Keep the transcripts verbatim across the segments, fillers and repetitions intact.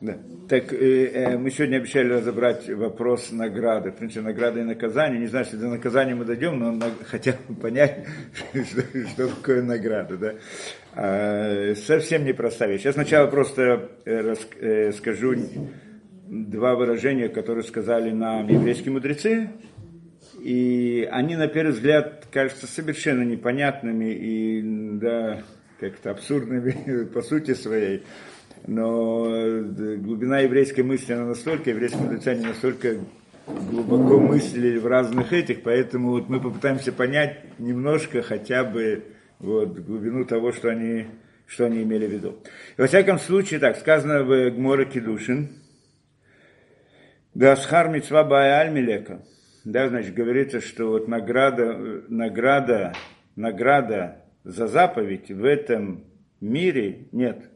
Да. Так, э, э, мы сегодня обещали разобрать вопрос награды. В принципе, награды и наказания. Не знаю, если до наказания мы дойдем, но на, хотя бы понять, что, что такое награда. Да? А, совсем непростая вещь. Я сначала просто э, рас, э, скажу два выражения, которые сказали нам еврейские мудрецы. И они, на первый взгляд, кажутся совершенно непонятными и да, как-то абсурдными по сути своей. Но глубина еврейской мысли, она настолько, еврейские мудрецы, они настолько глубоко мыслили в разных этих, поэтому вот мы попытаемся понять немножко хотя бы вот, глубину того, что они, что они имели в виду. И во всяком случае, так, сказано в Гморе Кидушин, да, схар мицва бая аль милека, да, значит, говорится, что вот награда, награда, награда за заповедь в этом мире нет.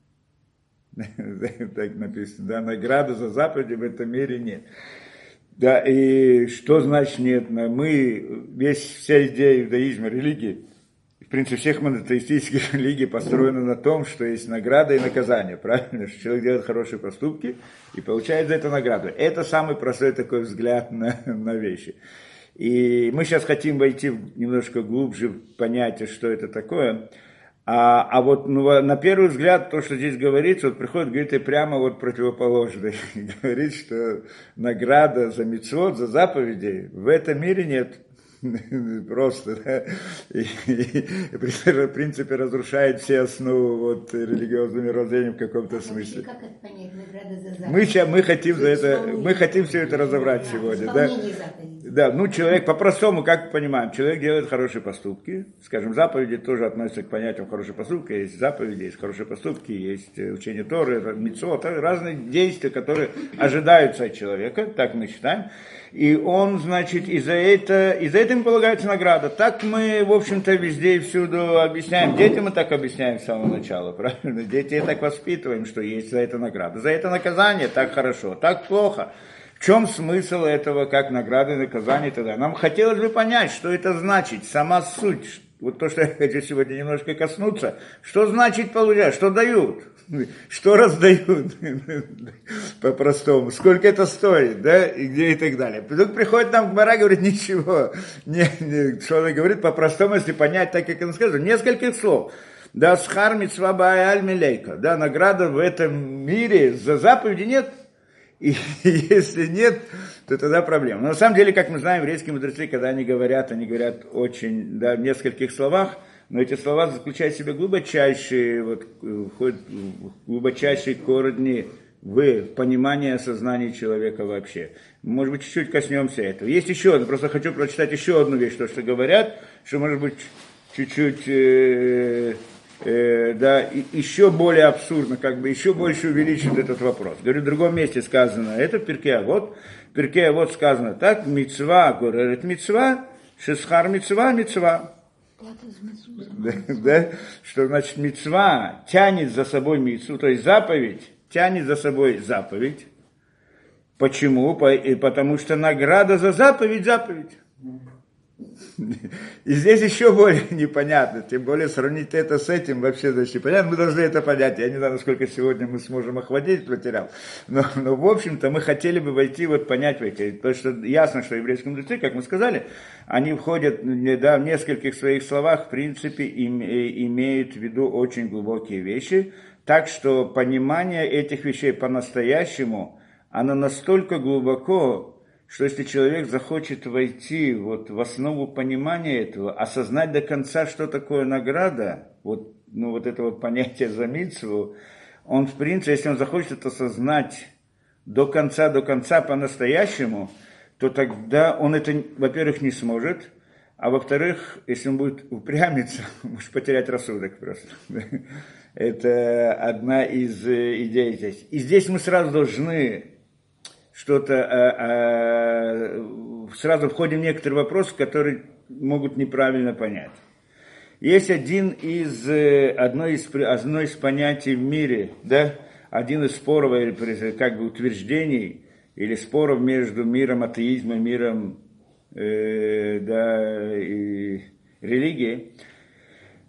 Так написано, да, награды за заповеди в этом мире нет. Да, и что значит нет? Мы, весь, вся идея иудаизма, религии, в принципе, всех монотеистических религий построена на том, что есть награда и наказание, правильно? Что человек делает хорошие поступки и получает за это награду. Это самый простой такой взгляд на, на вещи. И мы сейчас хотим войти немножко глубже в понятие, что это такое. А, а вот ну, на первый взгляд, то, что здесь говорится, вот приходит, говорит, и прямо вот противоположное. Говорит, что награда за мицвот, за заповеди в этом мире нет. Просто, да. И, и, в принципе, разрушает все основы вот, религиозного мировоззрения в каком-то смысле. Как это понять, награда за заповеди? Мы, сейчас, мы, хотим за это, мы хотим все это разобрать сегодня. Да? Да, ну человек, по-простому, как мы понимаем, человек делает хорошие поступки, скажем, заповеди тоже относятся к понятию хорошие поступки, есть заповеди, есть хорошие поступки, есть учение Торы, мицвот, разные действия, которые ожидаются от человека, так мы считаем, и он, значит, из-за этого, из-за этого полагается награда. Так мы, в общем-то, везде и всюду объясняем, детям мы так объясняем с самого начала, правильно, дети так воспитываем, что есть за это награда, за это наказание так хорошо, так плохо. В чем смысл этого, как награды и наказания тогда? Нам хотелось бы понять, что это значит, сама суть. Вот то, что я хочу сегодня немножко коснуться. Что значит получать, что дают, что раздают, по-простому, сколько это стоит, да, и где и так далее. Вдруг приходит нам Гмара, говорит, ничего, не, не, что он говорит по-простому, если понять так, как он сказал, нескольких слов. Да, схар мицва бая аль милейка, да, награда в этом мире за заповеди нет. И если нет, то тогда проблема. Но на самом деле, как мы знаем, еврейские мудрецы, когда они говорят, они говорят очень, да, в нескольких словах, но эти слова заключают в себе глубочайшие, вот, входят глубочайшие корни в понимание осознания человека вообще. Может быть, чуть-чуть коснемся этого. Есть еще одно, просто хочу прочитать еще одну вещь, то, что говорят, что, может быть, чуть-чуть... Э- Э, да, и, еще более абсурдно, как бы еще больше увеличит этот вопрос. Говорю, в другом месте сказано, это в Перке Авот, в Перке Авот сказано так, мицва, говорит, мицва, шесхар мицва, мицва. Да, да, что значит мицва тянет за собой мицву, то есть заповедь тянет за собой заповедь. Почему? Потому что награда за заповедь, заповедь. И здесь еще более непонятно, тем более сравнить это с этим вообще значит непонятно, мы должны это понять, я не знаю, насколько сегодня мы сможем охватить материал, но, но в общем-то мы хотели бы войти, вот понять в эти, потому что ясно, что еврейские мудрецы, как мы сказали, они входят, да, в нескольких своих словах, в принципе, им, имеют в виду очень глубокие вещи, так что понимание этих вещей по-настоящему, оно настолько глубоко, что если человек захочет войти вот в основу понимания этого, осознать до конца, что такое награда, вот, ну, вот это вот понятие за мицву, он, в принципе, если он захочет это осознать до конца, до конца по-настоящему, то тогда он это, во-первых, не сможет, а во-вторых, если он будет упрямиться, может потерять рассудок просто. Это одна из идей здесь. И здесь мы сразу должны... что-то, а, а, сразу входим в некоторые вопросы, которые могут неправильно понять. Есть один из, одно из, одно из понятий в мире, да, один из споров, или как бы утверждений, или споров между миром атеизма и миром э, да, и религии,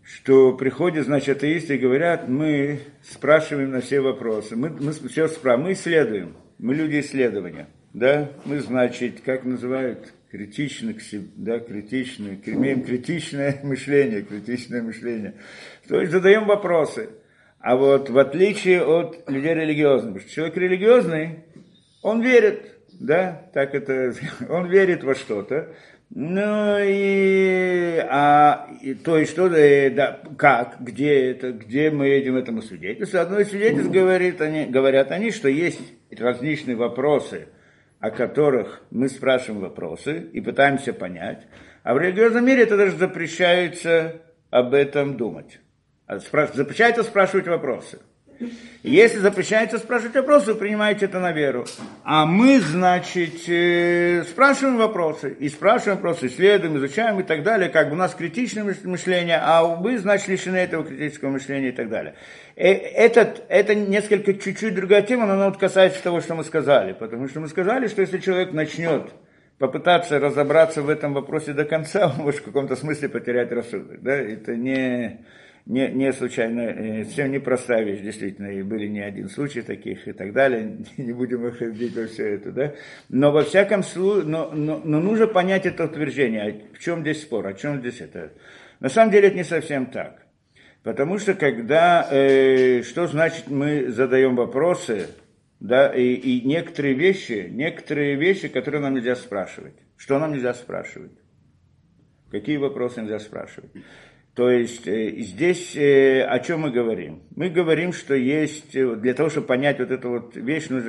что приходят, значит, атеисты и говорят, мы спрашиваем на все вопросы, мы, мы все спрашиваем, мы исследуем, мы люди исследования, да, мы, значит, как называют, критичны к себе, да, критичны, имеем критичное мышление, критичное мышление, то есть задаем вопросы, а вот в отличие от людей религиозных, потому что человек религиозный, он верит, да, так это, он верит во что-то, ну и, а, и то есть что, да, как, где это, где мы едем этому свидетельству. Одно из свидетельств говорит, они, говорят они, что есть различные вопросы, о которых мы спрашиваем вопросы и пытаемся понять, а в религиозном мире это даже запрещается об этом думать. Запрещается спрашивать вопросы. И если запрещается спрашивать вопросы, вы принимаете это на веру. А мы, значит, спрашиваем вопросы. И спрашиваем вопросы, исследуем, изучаем и так далее. Как бы у нас критичное мышление, а вы, значит, лишены этого критического мышления и так далее. Этот, это несколько чуть-чуть другая тема, но она вот касается того, что мы сказали. Потому что мы сказали, что если человек начнет попытаться разобраться в этом вопросе до конца, он может в каком-то смысле потерять рассудок. Да? Это не... Не, не случайно, совсем непростая вещь, действительно, и были не один случай таких и так далее, не будем выходить во все это, да, но во всяком случае, но, но, но нужно понять это утверждение, в чем здесь спор, о чем здесь это. На самом деле это не совсем так, потому что когда, э, что значит мы задаем вопросы, да, и, и некоторые вещи, некоторые вещи, которые нам нельзя спрашивать, что нам нельзя спрашивать, какие вопросы нельзя спрашивать. То есть э, здесь э, о чем мы говорим? Мы говорим, что есть, э, для того, чтобы понять вот эту вот вещь, нужно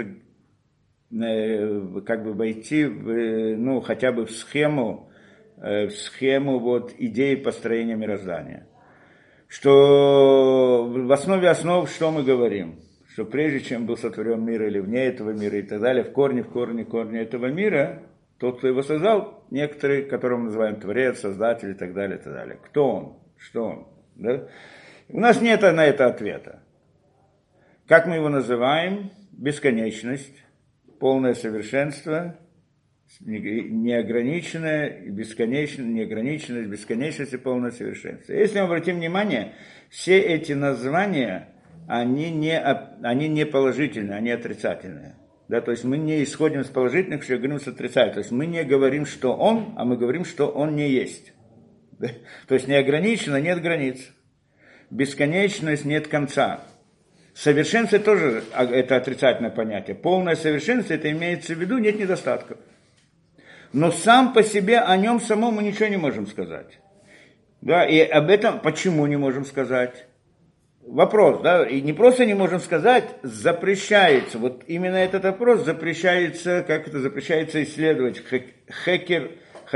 э, как бы войти в, э, ну, хотя бы в схему, э, в схему вот идеи построения мироздания. Что в основе основ, что мы говорим? Что прежде чем был сотворен мир или вне этого мира и так далее, в корне, в корне, в корне этого мира, тот, кто его создал, некоторые, которого мы называем Творец, Создатель и так далее, и так далее. Кто он? Что он? Да? У нас нет на это ответа. Как мы его называем? Бесконечность, полное совершенство, неограниченное, бесконечное, неограниченность, бесконечность и полное совершенство. Если мы обратим внимание, все эти названия, они не, они не положительные, они отрицательные. Да, то есть мы не исходим с положительных, что говорим с отрицательных. То есть мы не говорим, что он, а мы говорим, что он не есть. Да? То есть неограниченно, нет границ. Бесконечность, нет конца. Совершенство тоже это отрицательное понятие. Полное совершенство, это имеется в виду, нет недостатков. Но сам по себе о нем самом мы ничего не можем сказать. Да, и об этом почему не можем сказать? Вопрос, да, и не просто не можем сказать, запрещается, вот именно этот вопрос запрещается, как это запрещается исследовать, хакер,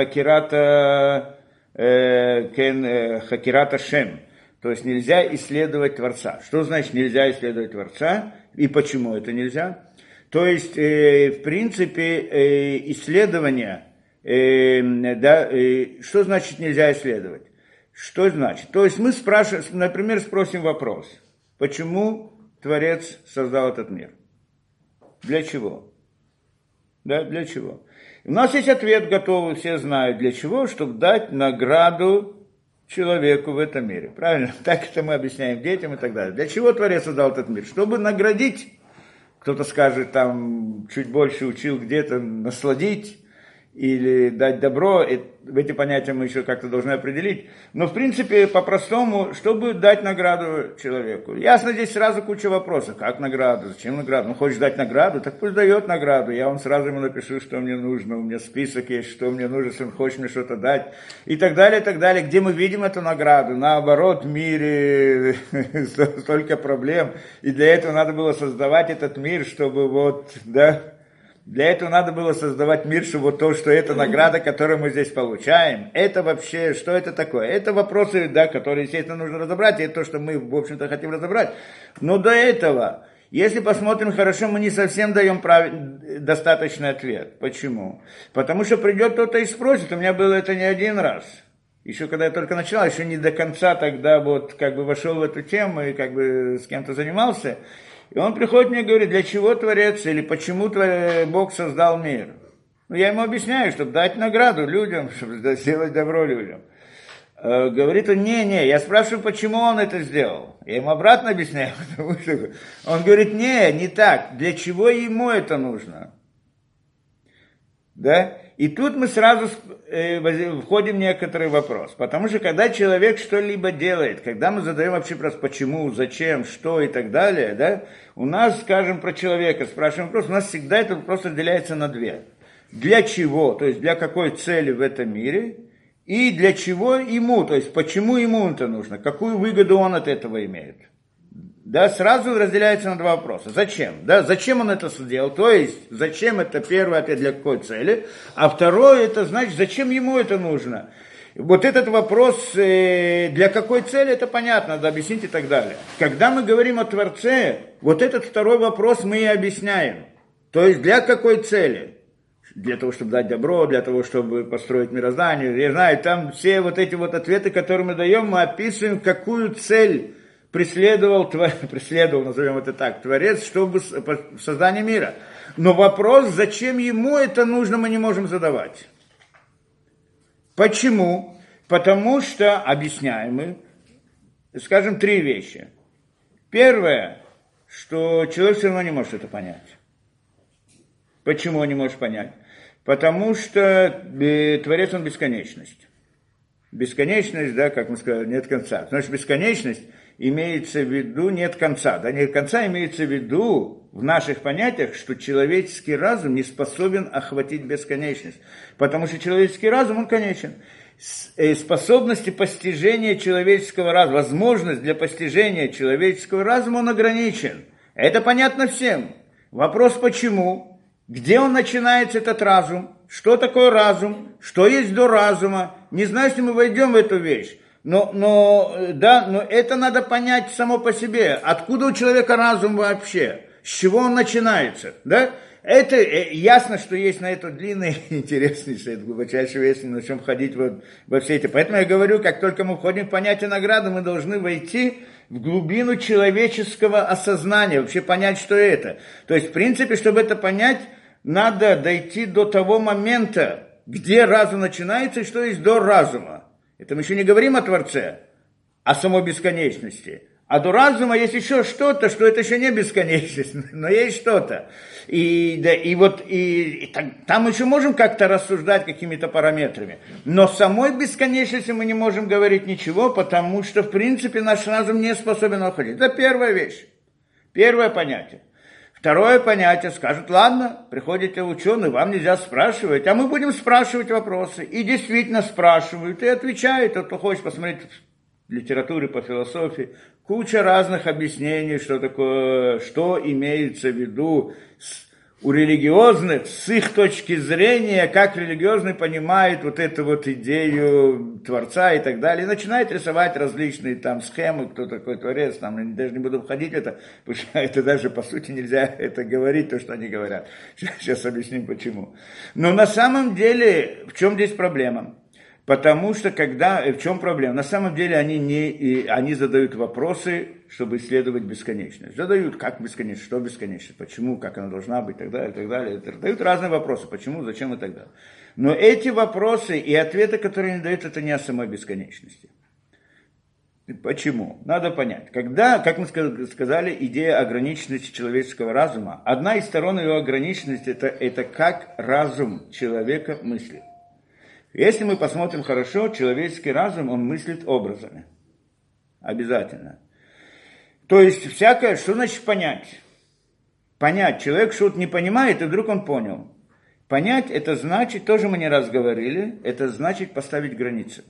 хакерата, э, кен, э, хакерата шем, то есть нельзя исследовать Творца. Что значит нельзя исследовать Творца и почему это нельзя? То есть, э, в принципе, э, исследование, э, да, э, что значит нельзя исследовать? Что значит? То есть мы спрашиваем, например, спросим вопрос, почему Творец создал этот мир? Для чего? Да, для чего? У нас есть ответ готовый, все знают, для чего, чтобы дать награду человеку в этом мире. Правильно? Так это мы объясняем детям и так далее. Для чего Творец создал этот мир? Чтобы наградить, кто-то скажет, там, чуть больше учил где-то, насладить, или дать добро, эти понятия мы еще как-то должны определить. Но, в принципе, по-простому, чтобы дать награду человеку. Ясно, здесь сразу куча вопросов. Как награду? Зачем награду? Ну, хочешь дать награду? Так пусть дает награду. Я вам сразу ему напишу, что мне нужно. У меня список есть, что мне нужно, если он хочет мне что-то дать. И так далее, и так далее. Где мы видим эту награду? Наоборот, в мире столько проблем. И для этого надо было создавать этот мир, чтобы вот, да... Для этого надо было создавать мир, чтобы вот то, что это награда, которую мы здесь получаем, это вообще, что это такое? Это вопросы, да, которые, естественно, нужно разобрать, и это то, что мы, в общем-то, хотим разобрать. Но до этого, если посмотрим хорошо, мы не совсем даем прав... достаточный ответ. Почему? Потому что придет кто-то и спросит, у меня было это не один раз. Еще когда я только начинал, еще не до конца тогда вот как бы вошел в эту тему и как бы с кем-то занимался. И он приходит мне и говорит, для чего Творец или почему Бог создал мир? Ну, я ему объясняю, чтобы дать награду людям, чтобы сделать добро людям. Э, говорит он, не-не, я спрашиваю, почему он это сделал. Я ему обратно объясняю, потому что он говорит, не, не так, для чего ему это нужно? Да? И тут мы сразу э, входим в некоторый вопрос. Потому что когда человек что-либо делает, когда мы задаем вообще вопрос, почему, зачем, что и так далее, да, у нас, скажем, про человека спрашиваем вопрос, у нас всегда это вопрос разделяется на две. Для чего, то есть для какой цели в этом мире, и для чего ему, то есть почему ему это нужно, какую выгоду он от этого имеет. Да, сразу разделяется на два вопроса. Зачем? Да, зачем он это сделал? То есть, зачем это первый ответ для какой цели? А второй, это значит, зачем ему это нужно? Вот этот вопрос, э, для какой цели, это понятно, надо объяснить и так далее. Когда мы говорим о Творце, вот этот второй вопрос мы и объясняем. То есть, для какой цели? Для того, чтобы дать добро, для того, чтобы построить мироздание. Я знаю, там все вот эти вот ответы, которые мы даем, мы описываем, какую цель преследовал, преследовал, назовем это так, Творец, чтобы создание мира. Но вопрос, зачем ему это нужно, мы не можем задавать. Почему? Потому что, объясняем мы, скажем, три вещи. Первое, что человек все равно не может это понять. Почему он не может понять? Потому что Творец, он бесконечность. Бесконечность, да, как мы сказали, нет конца. Значит, бесконечность имеется в виду нет конца. Да, нет конца имеется в виду в наших понятиях, что человеческий разум не способен охватить бесконечность. Потому что человеческий разум, он конечен. Способности постижения человеческого разума, возможность для постижения человеческого разума, он ограничен. Это понятно всем. Вопрос, почему? Где он начинается, этот разум? Что такое разум? Что есть до разума? Не знаю, если мы войдем в эту вещь. Но, но, да, но это надо понять само по себе. Откуда у человека разум вообще? С чего он начинается? Да? Это ясно, что есть на это длинный, интереснейший, глубочайший, если мы начнем ходить вот во все эти. Поэтому я говорю, как только мы входим в понятие награды, мы должны войти в глубину человеческого осознания, вообще понять, что это. То есть, в принципе, чтобы это понять, надо дойти до того момента, где разум начинается и что есть до разума. Это мы еще не говорим о Творце, о самой бесконечности. А до разума есть еще что-то, что это еще не бесконечность, но есть что-то. И, да, и вот и, и там, там еще можем как-то рассуждать какими-то параметрами. Но самой бесконечности мы не можем говорить ничего, потому что, в принципе, наш разум не способен уходить. Это первая вещь. Первое понятие. Второе понятие, скажут, ладно, приходите ученые, вам нельзя спрашивать, а мы будем спрашивать вопросы. И действительно спрашивают, и отвечают. Тот, кто хочет посмотреть в литературе по философии, куча разных объяснений, что такое, что имеется в виду с, у религиозных, с их точки зрения, как религиозные понимают вот эту вот идею Творца и так далее, и начинает рисовать различные там схемы, кто такой Творец, там, я даже не буду входить в это, потому что это даже по сути нельзя это говорить, то, что они говорят. Сейчас, сейчас объясним почему. Но на самом деле, в чем здесь проблема? Потому что когда, в чем проблема? На самом деле они, не, они задают вопросы, чтобы исследовать бесконечность. Задают, как бесконечность, что бесконечность, почему, как она должна быть, и так далее, и так далее. Задают разные вопросы, почему, зачем и так далее. Но эти вопросы и ответы, которые они дают, это не о самой бесконечности. Почему? Надо понять. Когда, как мы сказали, идея ограниченности человеческого разума, одна из сторон ее ограниченности, это, это как разум человека мыслит. Если мы посмотрим хорошо, человеческий разум, он мыслит образами. Обязательно. То есть, всякое, что значит понять? Понять. Человек что-то не понимает, и вдруг он понял. Понять, это значит, тоже мы не раз говорили, это значит поставить границы.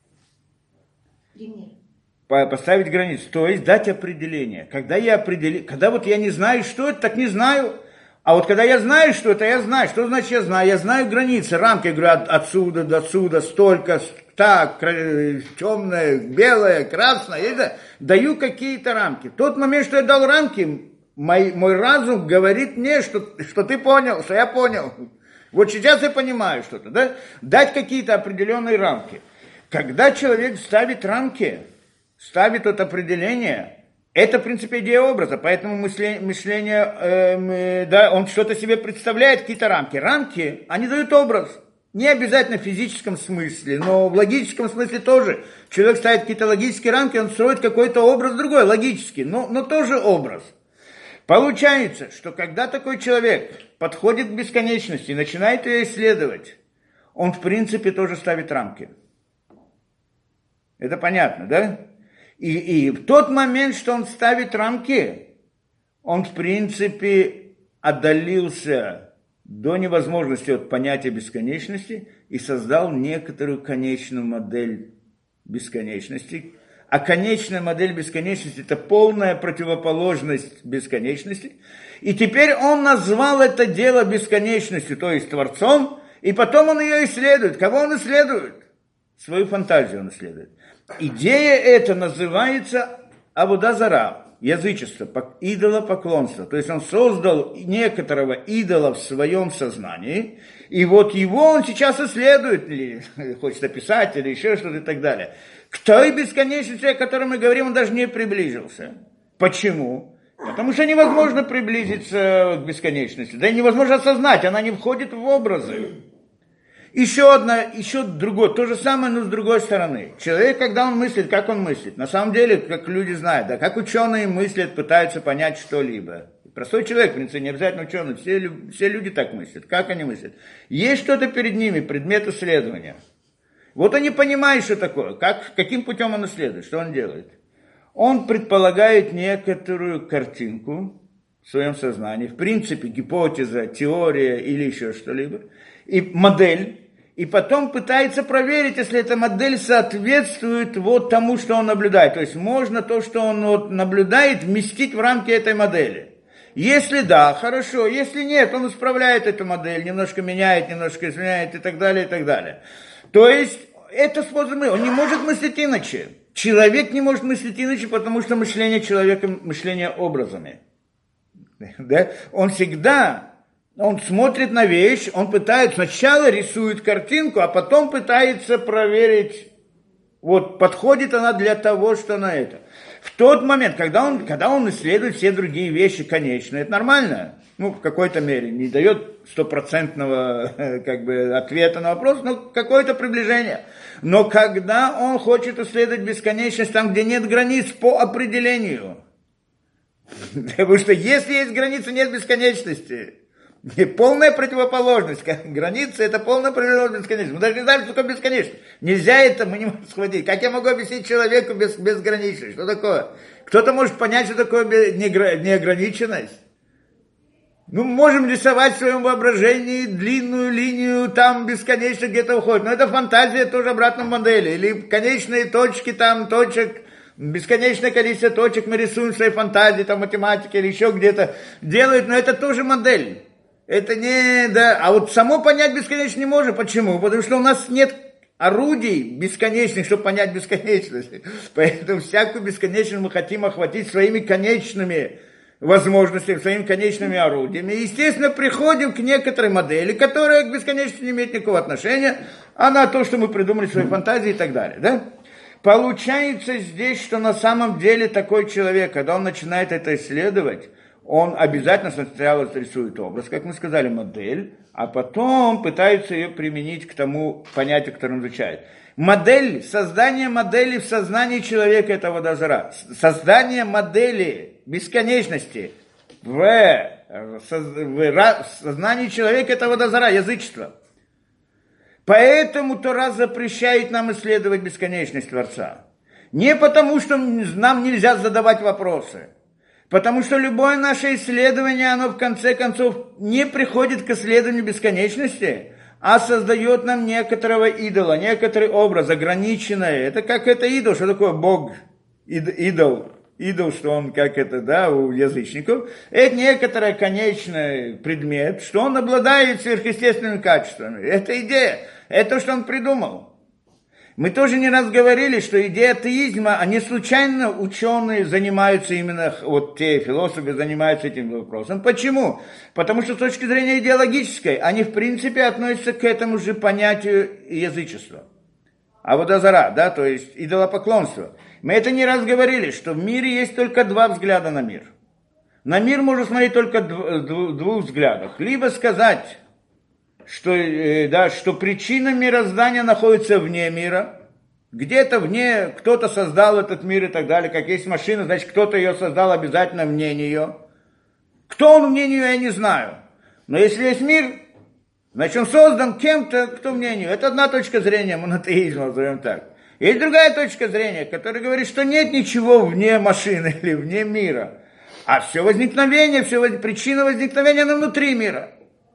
Пример. Поставить границы, то есть дать определение. Когда я определю, когда вот я не знаю, что это, так не знаю. А вот когда я знаю что-то, я знаю. Что значит я знаю? Я знаю границы, рамки. Я говорю, от, отсюда до отсюда, столько, так, темное, белое, красное. Я даю какие-то рамки. В тот момент, что я дал рамки, мой, мой разум говорит мне, что, что ты понял, что я понял. Вот сейчас я понимаю что-то. Да? Дать какие-то определенные рамки. Когда человек ставит рамки, ставит это определение, это, в принципе, идея образа, поэтому мышление, мышление э, да, он что-то себе представляет, какие-то рамки. Рамки, они дают образ. Не обязательно в физическом смысле, но в логическом смысле тоже. Человек ставит какие-то логические рамки, он строит какой-то образ другой, логический, но, но тоже образ. Получается, что когда такой человек подходит к бесконечности и начинает ее исследовать, он в принципе тоже ставит рамки. Это понятно, да? И, и в тот момент, что он ставит рамки, он в принципе отдалился до невозможности от понятия бесконечности и создал некоторую конечную модель бесконечности. А конечная модель бесконечности – это полная противоположность бесконечности. И теперь он назвал это дело бесконечностью, то есть Творцом, и потом он ее исследует. Кого он исследует? Свою фантазию он исследует. Идея эта называется авода зара, язычество, идолопоклонство. То есть он создал некоторого идола в своем сознании, и вот его он сейчас исследует, или хочет описать, или еще что-то и так далее. К той бесконечности, о которой мы говорим, он даже не приблизился. Почему? Потому что невозможно приблизиться к бесконечности. Да и невозможно осознать, она не входит в образы. Еще одна, еще другое, то же самое, но с другой стороны. Человек, когда он мыслит, как он мыслит? На самом деле, как люди знают, да, как ученые мыслят, пытаются понять что-либо. Простой человек, в принципе, не обязательно ученый, все, все люди так мыслят. Как они мыслят? Есть что-то перед ними, предмет исследования. Вот они понимают, что такое, как, каким путем он исследует, что он делает. Он предполагает некоторую картинку в своем сознании, в принципе, гипотеза, теория или еще что-либо, и модель, и потом пытается проверить, если эта модель соответствует вот тому, что он наблюдает. То есть можно то, что он вот наблюдает, вместить в рамки этой модели. Если да, хорошо, если нет, он исправляет эту модель, немножко меняет, немножко изменяет и так далее, и так далее. То есть это способ мысли, он не может мыслить иначе. Человек не может мыслить иначе, потому что мышление человека, мышление образами. Да? Он всегда, он смотрит на вещь, он пытается, сначала рисует картинку, а потом пытается проверить, вот подходит она для того, что на это. В тот момент, когда он, когда он исследует все другие вещи конечные, это нормально. Ну, в какой-то мере, не дает стопроцентного как бы, ответа на вопрос, но какое-то приближение. Но когда он хочет исследовать бесконечность там, где нет границ по определению, потому что если есть границы, нет бесконечности. И полная противоположность. Границы – это полная противоположность бесконечности. Мы даже не знаем, что такое бесконечность. Нельзя это, мы не можем схватить. Как я могу объяснить человеку без, безграничность? Что такое? Кто-то может понять, что такое неограниченность? Ну, можем рисовать в своем воображении длинную линию, там бесконечно где-то уходит. Но это фантазия тоже обратной модели. Или конечные точки, там точек, бесконечное количество точек мы рисуем в своей фантазии, там математики или еще где-то делают, но это тоже модель. Это не, да, а вот само понять бесконечно не можем. Почему? Потому что у нас нет орудий бесконечных, чтобы понять бесконечность. Поэтому всякую бесконечность мы хотим охватить своими конечными возможностями, своими конечными орудиями. И, естественно, приходим к некоторой модели, которая к бесконечности не имеет никакого отношения, а на то, что мы придумали в своей фантазии и так далее, да? Получается здесь, что на самом деле такой человек, когда он начинает это исследовать, он обязательно сначала рисует образ, как мы сказали, модель, а потом пытается ее применить к тому понятию, которое он изучает. Модель, создание модели в сознании человека – это авода зара. Создание модели бесконечности в, в, в сознании человека – это авода зара, язычество. Поэтому Тора запрещает нам исследовать бесконечность Творца. Не потому, что нам нельзя задавать вопросы, потому что любое наше исследование, оно в конце концов не приходит к исследованию бесконечности, а создает нам некоторого идола, некоторый образ, ограниченный. Это как это идол, что такое Бог, идол, идол, что он как это, да, у язычников. Это некоторый конечный предмет, что он обладает сверхъестественными качествами. Это идея, это то, что он придумал. Мы тоже не раз говорили, что идея атеизма, они случайно ученые занимаются именно, вот те философы занимаются этим вопросом. Почему? Потому что с точки зрения идеологической, они в принципе относятся к этому же понятию язычества. Авода зара, да, то есть идолопоклонство. Мы это не раз говорили, что в мире есть только два взгляда на мир. На мир можно смотреть только в двух взглядах. Либо сказать, что, да, что причина мироздания находится вне мира. Где-то вне, кто-то создал этот мир и так далее. Как есть машина, значит, кто-то ее создал обязательно вне нее. Кто он вне нее, я не знаю. Но если есть мир, значит, он создан кем-то, кто вне нее. Это одна точка зрения монотеизма, назовем так. Есть другая точка зрения, которая говорит, что нет ничего вне машины или вне мира. А все возникновение, все воз... причина возникновения, она внутри мира.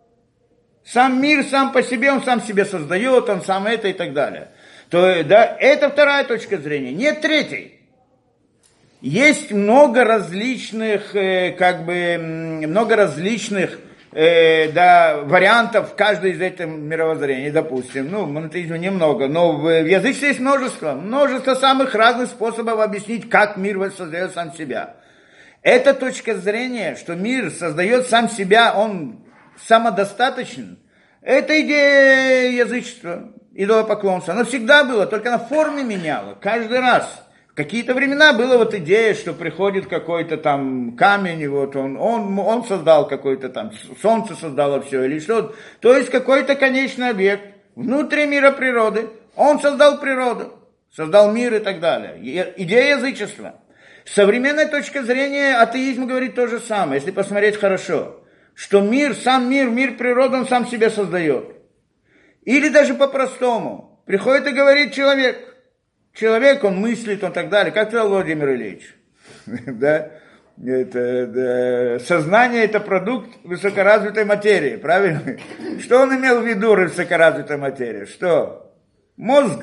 Сам мир сам по себе, он сам себе создает, он сам это и так далее. То, да, это вторая точка зрения. Нет третьей. Есть много различных, э, как бы, много различных э, да, вариантов в каждой из этих мировоззрений, допустим. Ну, монотеизма немного, но в, в язычестве есть множество. Множество самых разных способов объяснить, как мир создает сам себя. Эта точка зрения, что мир создает сам себя, он самодостаточен, это идея язычества, идолопоклонства. Оно всегда было, только на форме меняло, каждый раз. В какие-то времена была вот идея, что приходит какой-то там камень, и вот он, он, он создал какой-то там, солнце создало все, или что-то. То есть какой-то конечный объект внутри мира природы, он создал природу, создал мир и так далее. Идея язычества. Современная точка зрения атеизма говорит то же самое, если посмотреть хорошо, что мир, сам мир, мир природы, он сам себя создает. Или даже по-простому, приходит и говорит человек, человек, он мыслит, он так далее, как сказал Владимир Ильич, да, это, да, сознание это продукт высокоразвитой материи, правильно? Что он имел в виду высокоразвитой материи? Что? Мозг.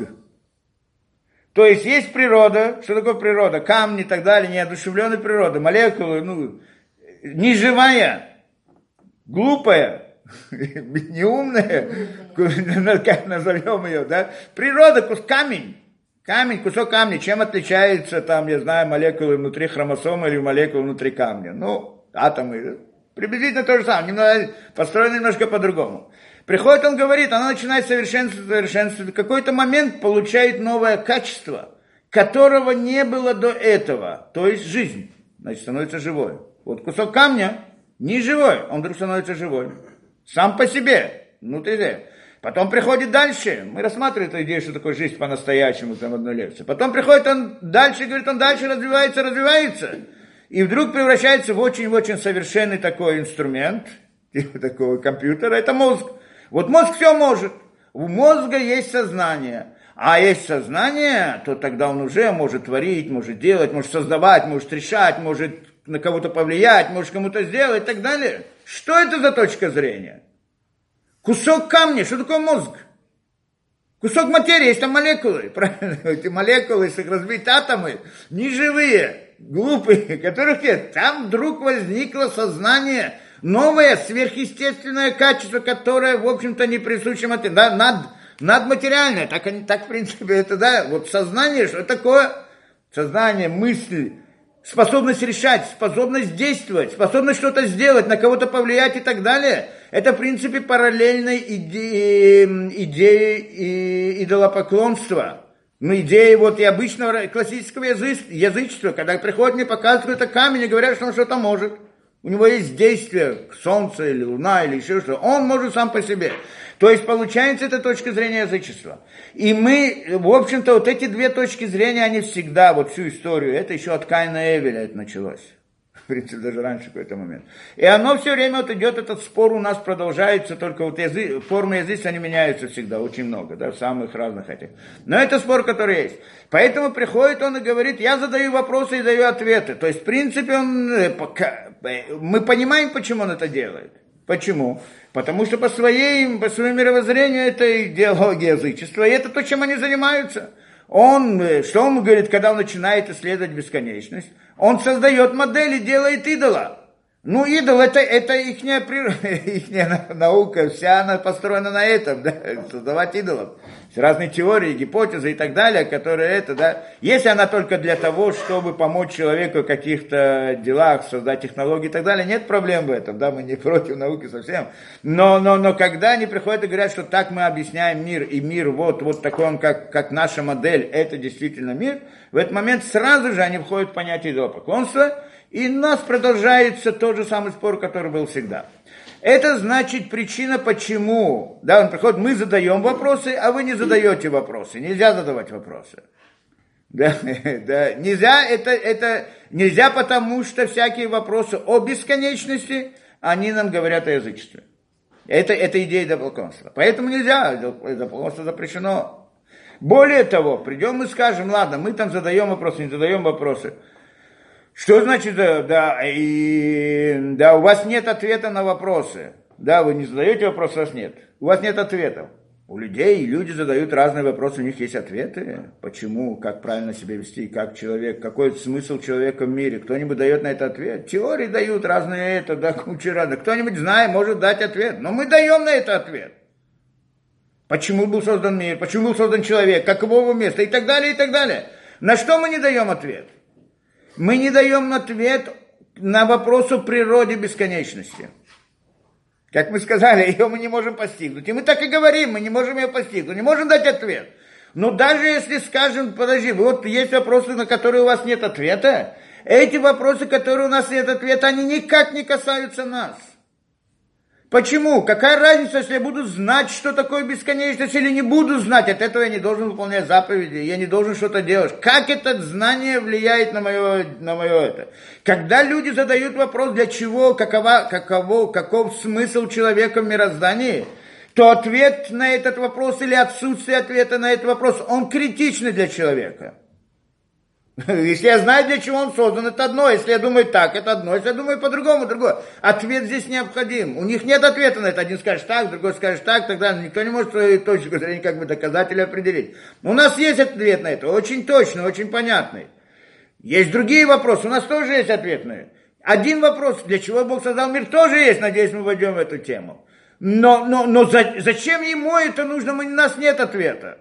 То есть есть природа, что такое природа? Камни и так далее, неодушевленная природа, молекулы, ну, неживая, глупая, неумная, как назовем ее, да? Природа, камень, камень, кусок камня. Чем отличается, там, я знаю, молекулы внутри хромосомы или молекулы внутри камня? Ну, атомы, приблизительно то же самое, немного, построено немножко по-другому. Приходит, он говорит, она начинает совершенствовать, совершенствовать, в какой-то момент получает новое качество, которого не было до этого, то есть жизнь, значит, становится живой. Вот кусок камня не живой, он вдруг становится живой, сам по себе, внутри. Потом приходит дальше, мы рассматриваем эту идею, что такое жизнь по-настоящему, там в одной лекции. Потом приходит он дальше, говорит, он дальше развивается, развивается, и вдруг превращается в очень-очень совершенный такой инструмент, типа такого компьютера, это мозг. Вот мозг все может. У мозга есть сознание. А есть сознание, то тогда он уже может творить, может делать, может создавать, может решать, может на кого-то повлиять, может кому-то сделать и так далее. Что это за точка зрения? Кусок камня, что такое мозг? Кусок материи, есть там молекулы, правильно? Эти молекулы, если их разбить, атомы, неживые, глупые, которых нет. Там вдруг возникло сознание, новое сверхъестественное качество, которое, в общем-то, не присуще материи, да, над, надматериальное, так, так, в принципе, это, да, вот сознание, что такое? Сознание, мысль, способность решать, способность действовать, способность что-то сделать, на кого-то повлиять и так далее, это, в принципе, параллельной идее, идее идолопоклонства. Ну, идея вот и обычного классического язычества, когда приходят мне показывают это камень и говорят, что он что-то может. У него есть действие, солнце или луна или еще что-то. Он может сам по себе. То есть, получается, это точка зрения язычества. И мы, в общем-то, вот эти две точки зрения, они всегда, вот всю историю, это еще от Каина и Эвеля это началось. В принципе, даже раньше какой-то момент. И оно все время вот идет, этот спор у нас продолжается, только вот язы, формы языка, они меняются всегда, очень много, да, в самых разных этих. Но это спор, который есть. Поэтому приходит он и говорит, я задаю вопросы и даю ответы. То есть, в принципе, он, мы понимаем, почему он это делает. Почему? Потому что по, своей, по своему мировоззрению это идеология язычества, и это то, чем они занимаются. Он, что он говорит, когда он начинает исследовать бесконечность? Он создает модели, делает идола. Ну, идол это, это ихняя, ихняя наука, вся она построена на этом, да, создавать идолов. Разные теории, гипотезы и так далее, которые это, да, если она только для того, чтобы помочь человеку в каких-то делах, создать технологии и так далее, нет проблем в этом, да, мы не против науки совсем. Но, но, но когда они приходят и говорят, что так мы объясняем мир, и мир вот, вот такой он, как, как наша модель, это действительно мир, в этот момент сразу же они входят в понятие идолопоклонства, и у нас продолжается тот же самый спор, который был всегда. Это значит причина, почему. Да, он приходит, мы задаем вопросы, а вы не задаете вопросы. Нельзя задавать вопросы. Да, да, нельзя, это, это нельзя, потому что всякие вопросы о бесконечности, они нам говорят о язычестве. Это, это идея идолопоклонства. Поэтому нельзя, идолопоклонство запрещено. Более того, придем и скажем, ладно, мы там задаем вопросы, не задаем вопросы. Что значит, да, и, да, у вас нет ответа на вопросы. Да, вы не задаете вопросы, у вас нет. У вас нет ответов. У людей, люди задают разные вопросы, у них есть ответы. Почему, как правильно себя вести, как человек, какой смысл человека в мире. Кто-нибудь дает на это ответ? Теории дают разные это, да, куча разных. Кто-нибудь, зная, может дать ответ. Но мы даем на это ответ. Почему был создан мир, почему был создан человек, каково его место и так далее, и так далее. На что мы не даем ответ? Мы не даем ответ на вопрос о природе бесконечности. Как мы сказали, ее мы не можем постигнуть. И мы так и говорим, мы не можем ее постигнуть, не можем дать ответ. Но даже если скажем, подожди, вот есть вопросы, на которые у вас нет ответа, эти вопросы, которые у нас нет ответа, они никак не касаются нас. Почему? Какая разница, если я буду знать, что такое бесконечность, или не буду знать? От этого я не должен выполнять заповеди, я не должен что-то делать. Как это знание влияет на мое, на мое это? Когда люди задают вопрос, для чего, какова, каково, каков смысл человека в мироздании, то ответ на этот вопрос или отсутствие ответа на этот вопрос, он критичный для человека. Если я знаю, для чего он создан, это одно. Если я думаю так, это одно. Если я думаю по-другому, другое. Ответ здесь необходим. У них нет ответа на это. Один скажет так, другой скажет так, тогда никто не может свою точку зрения как бы доказать или определить. У нас есть ответ на это. Очень точный, очень понятный. Есть другие вопросы. У нас тоже есть ответ на это. Один вопрос, для чего Бог создал мир, тоже есть. Надеюсь, мы войдем в эту тему. Но, но, но за, зачем ему это нужно? У нас нет ответа.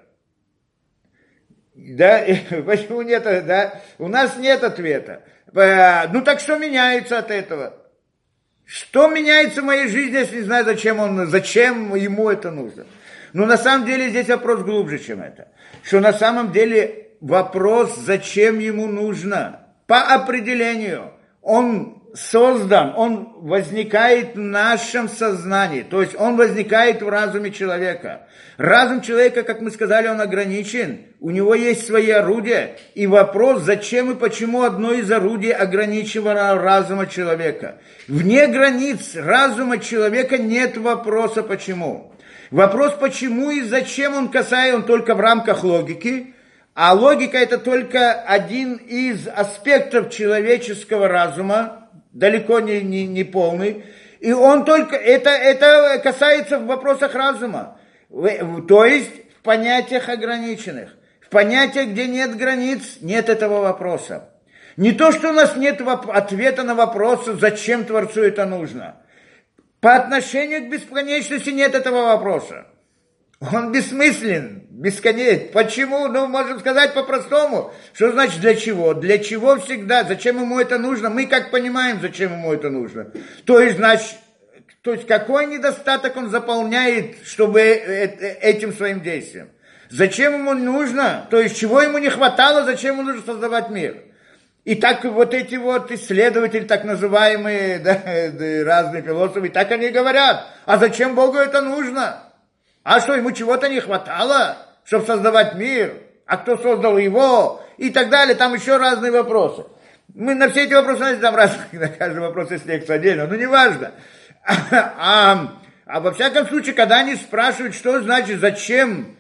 Да, почему нет, да? У нас нет ответа. Ну так что меняется от этого? Что меняется в моей жизни, если не знаю, зачем он, зачем ему это нужно? Ну на самом деле здесь вопрос глубже, чем это. Что на самом деле вопрос, зачем ему нужно, по определению, он создан, он возникает в нашем сознании, то есть он возникает в разуме человека. Разум человека, как мы сказали, он ограничен, у него есть свои орудия, и вопрос, зачем и почему одно из орудий ограничивало разума человека. Вне границ разума человека нет вопроса почему. Вопрос почему и зачем он касается, он только в рамках логики, а логика это только один из аспектов человеческого разума, далеко не, не, не полный, и он только, это, это касается в вопросах разума, то есть в понятиях ограниченных, в понятиях, где нет границ, нет этого вопроса. Не то, что у нас нет ответа на вопрос, зачем Творцу это нужно. По отношению к бесконечности нет этого вопроса. Он бессмыслен, бесконечен. Почему? Ну, можем сказать по-простому. Что значит для чего? Для чего всегда? Зачем ему это нужно? Мы как понимаем, зачем ему это нужно. То есть, значит, то есть какой недостаток он заполняет, чтобы этим своим действием? Зачем ему нужно? То есть, чего ему не хватало, зачем ему нужно создавать мир? И так вот эти вот исследователи, так называемые, да, разные философы, так они говорят. А зачем Богу это нужно? А что, ему чего-то не хватало, чтобы создавать мир? А кто создал его? И так далее. Там еще разные вопросы. Мы на все эти вопросы, знаете, там разные, на каждый вопрос есть лекция отдельно, но неважно. А, а, а во всяком случае, когда они спрашивают, что значит, зачем,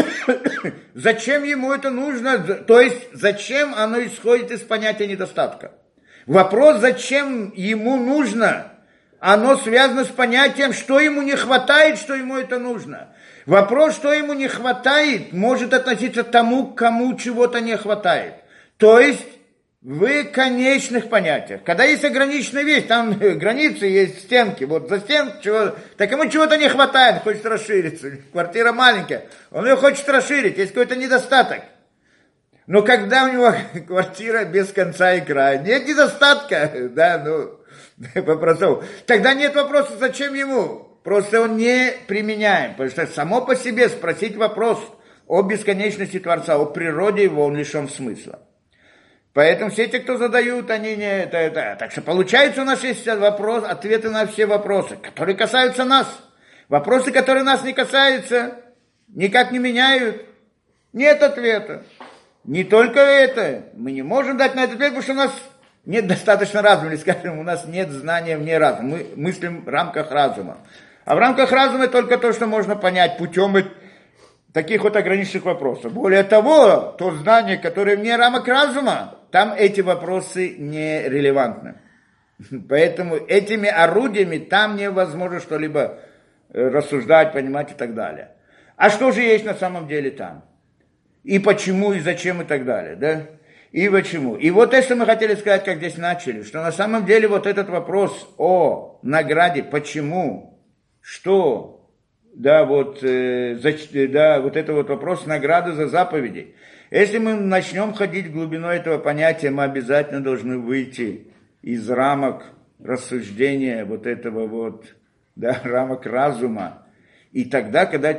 зачем ему это нужно, то есть, зачем оно исходит из понятия недостатка. Вопрос, зачем ему нужно, оно связано с понятием, что ему не хватает, что ему это нужно. Вопрос, что ему не хватает, может относиться к тому, кому чего-то не хватает. То есть, в конечных понятиях. Когда есть ограниченная вещь, там границы, есть стенки. Вот за стенку, чего, так ему чего-то не хватает, хочет расшириться. Квартира маленькая, он ее хочет расширить, есть какой-то недостаток. Но когда у него квартира без конца и края, нет недостатка, да, ну... По-простому. Тогда нет вопроса, зачем ему. Просто он не применяем. Потому что само по себе спросить вопрос о бесконечности Творца, о природе его, он лишен смысла. Поэтому все те, кто задают, они не это, это. Так что получается у нас есть вопрос, ответы на все вопросы, которые касаются нас. Вопросы, которые нас не касаются, никак не меняют. Нет ответа. Не только это. Мы не можем дать на этот ответ, потому что у нас нет достаточно разума, или, скажем, у нас нет знания вне разума. Мы мыслим в рамках разума. А в рамках разума только то, что можно понять путем таких вот ограниченных вопросов. Более того, то знание, которое вне рамок разума, там эти вопросы не релевантны. Поэтому этими орудиями там невозможно что-либо рассуждать, понимать и так далее. А что же есть на самом деле там? И почему, и зачем, и так далее, да? И почему. И вот это мы хотели сказать, как здесь начали, что на самом деле вот этот вопрос о награде, почему, что, да, вот, э, за, да, вот это вот вопрос награды за заповеди. Если мы начнем ходить в глубину этого понятия, мы обязательно должны выйти из рамок рассуждения вот этого вот, да, рамок разума. И тогда, когда,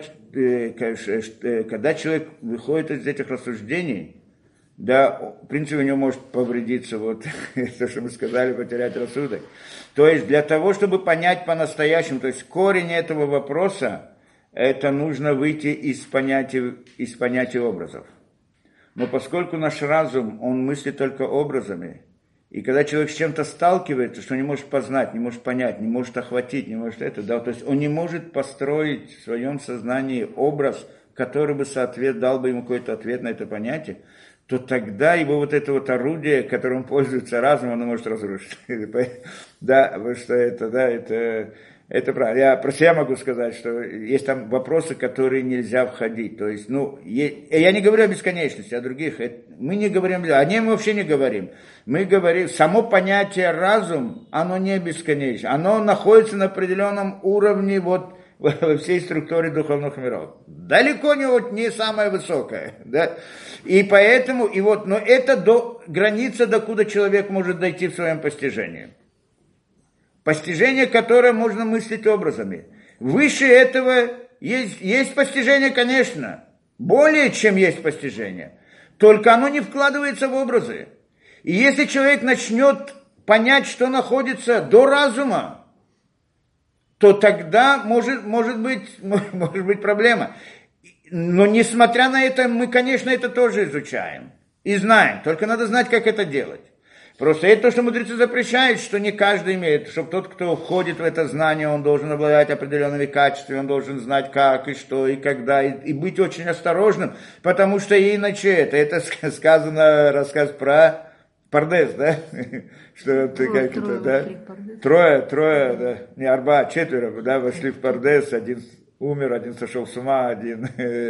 э, когда человек выходит из этих рассуждений, да, в принципе, у него может повредиться, вот, то, что мы сказали, потерять рассудок. То есть, для того, чтобы понять по-настоящему, то есть, корень этого вопроса, это нужно выйти из понятия, из понятия образов. Но поскольку наш разум, он мыслит только образами, и когда человек с чем-то сталкивается, что не может познать, не может понять, не может охватить, не может это, да, то есть он не может построить в своем сознании образ, который бы соответ, дал бы ему какой-то ответ на это понятие, то тогда его вот это вот орудие, которым пользуется разум, оно может разрушить. Да, потому что это, да, это... Это правда. Я про себя могу сказать, что есть там вопросы, которые нельзя входить. То есть, ну, я не говорю о бесконечности, о других. Мы не говорим, о ней мы вообще не говорим. Мы говорим, само понятие разум, оно не бесконечно. Оно находится на определенном уровне вот во всей структуре духовных миров. Далеко не, вот, не самое высокое. Да? И поэтому, и вот, но это до границы, докуда человек может дойти в своем постижении. Постижение, которое можно мыслить образами. Выше этого есть, есть постижение, конечно. Более чем есть постижение. Только оно не вкладывается в образы. И если человек начнет понять, что находится до разума, то тогда может, может, быть, может быть проблема. Но несмотря на это, мы, конечно, это тоже изучаем. И знаем. Только надо знать, как это делать. Просто это то, что мудрецы запрещают, что не каждый имеет, чтобы тот, кто входит в это знание, он должен обладать определенными качествами, он должен знать как и что и когда, и, и быть очень осторожным, потому что иначе это, это сказано, рассказ про Пардес, да? Что ты как это, да? Трое, трое, да, не арба, четверо, да, вошли в Пардес, один умер, один сошел с ума, один,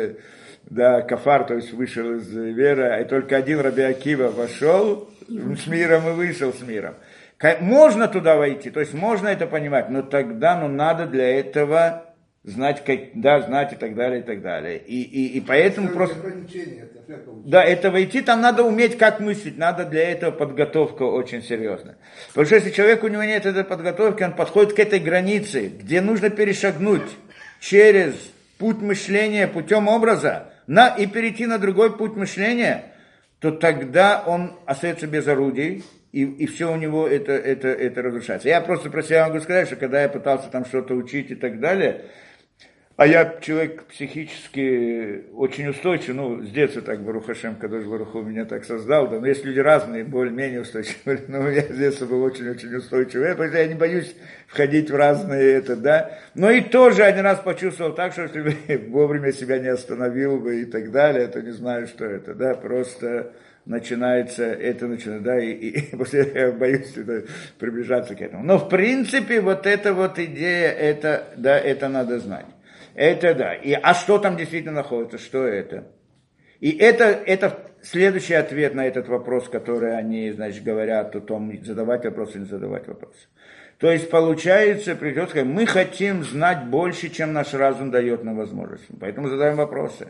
да, кафар, то есть вышел из веры, и только один Раби Акива вошел с миром и вышел с миром. Можно туда войти, то есть можно это понимать, но тогда, ну, надо для этого знать, как, да, знать и так далее, и так далее. И, и, и поэтому это просто... Это да, это войти, там надо уметь, как мыслить, надо для этого подготовка очень серьезная. Потому что если человек, у него нет этой подготовки, он подходит к этой границе, где нужно перешагнуть через путь мышления, путем образа, на, и перейти на другой путь мышления, то тогда он остается без орудий, и, и все у него это, это, это разрушается. Я просто про себя могу сказать, что когда я пытался там что-то учить и так далее, а я человек психически очень устойчивый, ну, с детства так, Барух Ашем, Кадош Барух Ху меня так создал, да, но есть люди разные, более-менее устойчивые, но я с детства был очень-очень устойчивый, поэтому я не боюсь входить в разные это, да, но и тоже один раз почувствовал так, что если бы вовремя себя не остановил бы и так далее, то не знаю, что это, да, просто начинается, это начинает, да, и, и после этого я боюсь это, приближаться к этому. Но в принципе вот эта вот идея, это, да, это надо знать. Это да. И, а что там действительно находится? Что это? И это, это следующий ответ на этот вопрос, который они, значит, говорят о том, задавать вопрос или не задавать вопрос. То есть, получается, придется сказать, мы хотим знать больше, чем наш разум дает нам возможность. Поэтому задаем вопросы.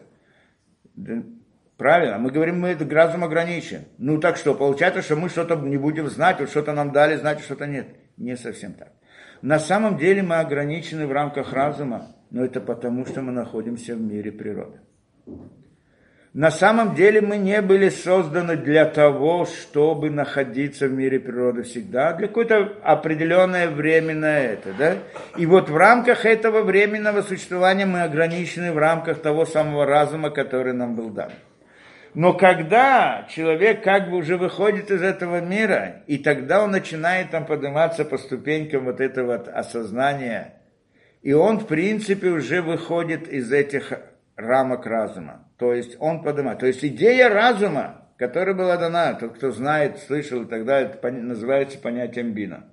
Правильно? Мы говорим, мы этот разум ограничен. Ну так что, получается, что мы что-то не будем знать, вот что-то нам дали знать, а что-то нет. Не совсем так. На самом деле мы ограничены в рамках разума, но это потому, что мы находимся в мире природы. На самом деле мы не были созданы для того, чтобы находиться в мире природы всегда, для какое-то определенное время на это, да? И вот в рамках этого временного существования мы ограничены в рамках того самого разума, который нам был дан. Но когда человек как бы уже выходит из этого мира, и тогда он начинает там подниматься по ступенькам вот этого вот осознания, и он в принципе уже выходит из этих рамок разума. То есть он поднимает. То есть идея разума, которая была дана, тот, кто знает, слышал и так далее, это называется понятием бина.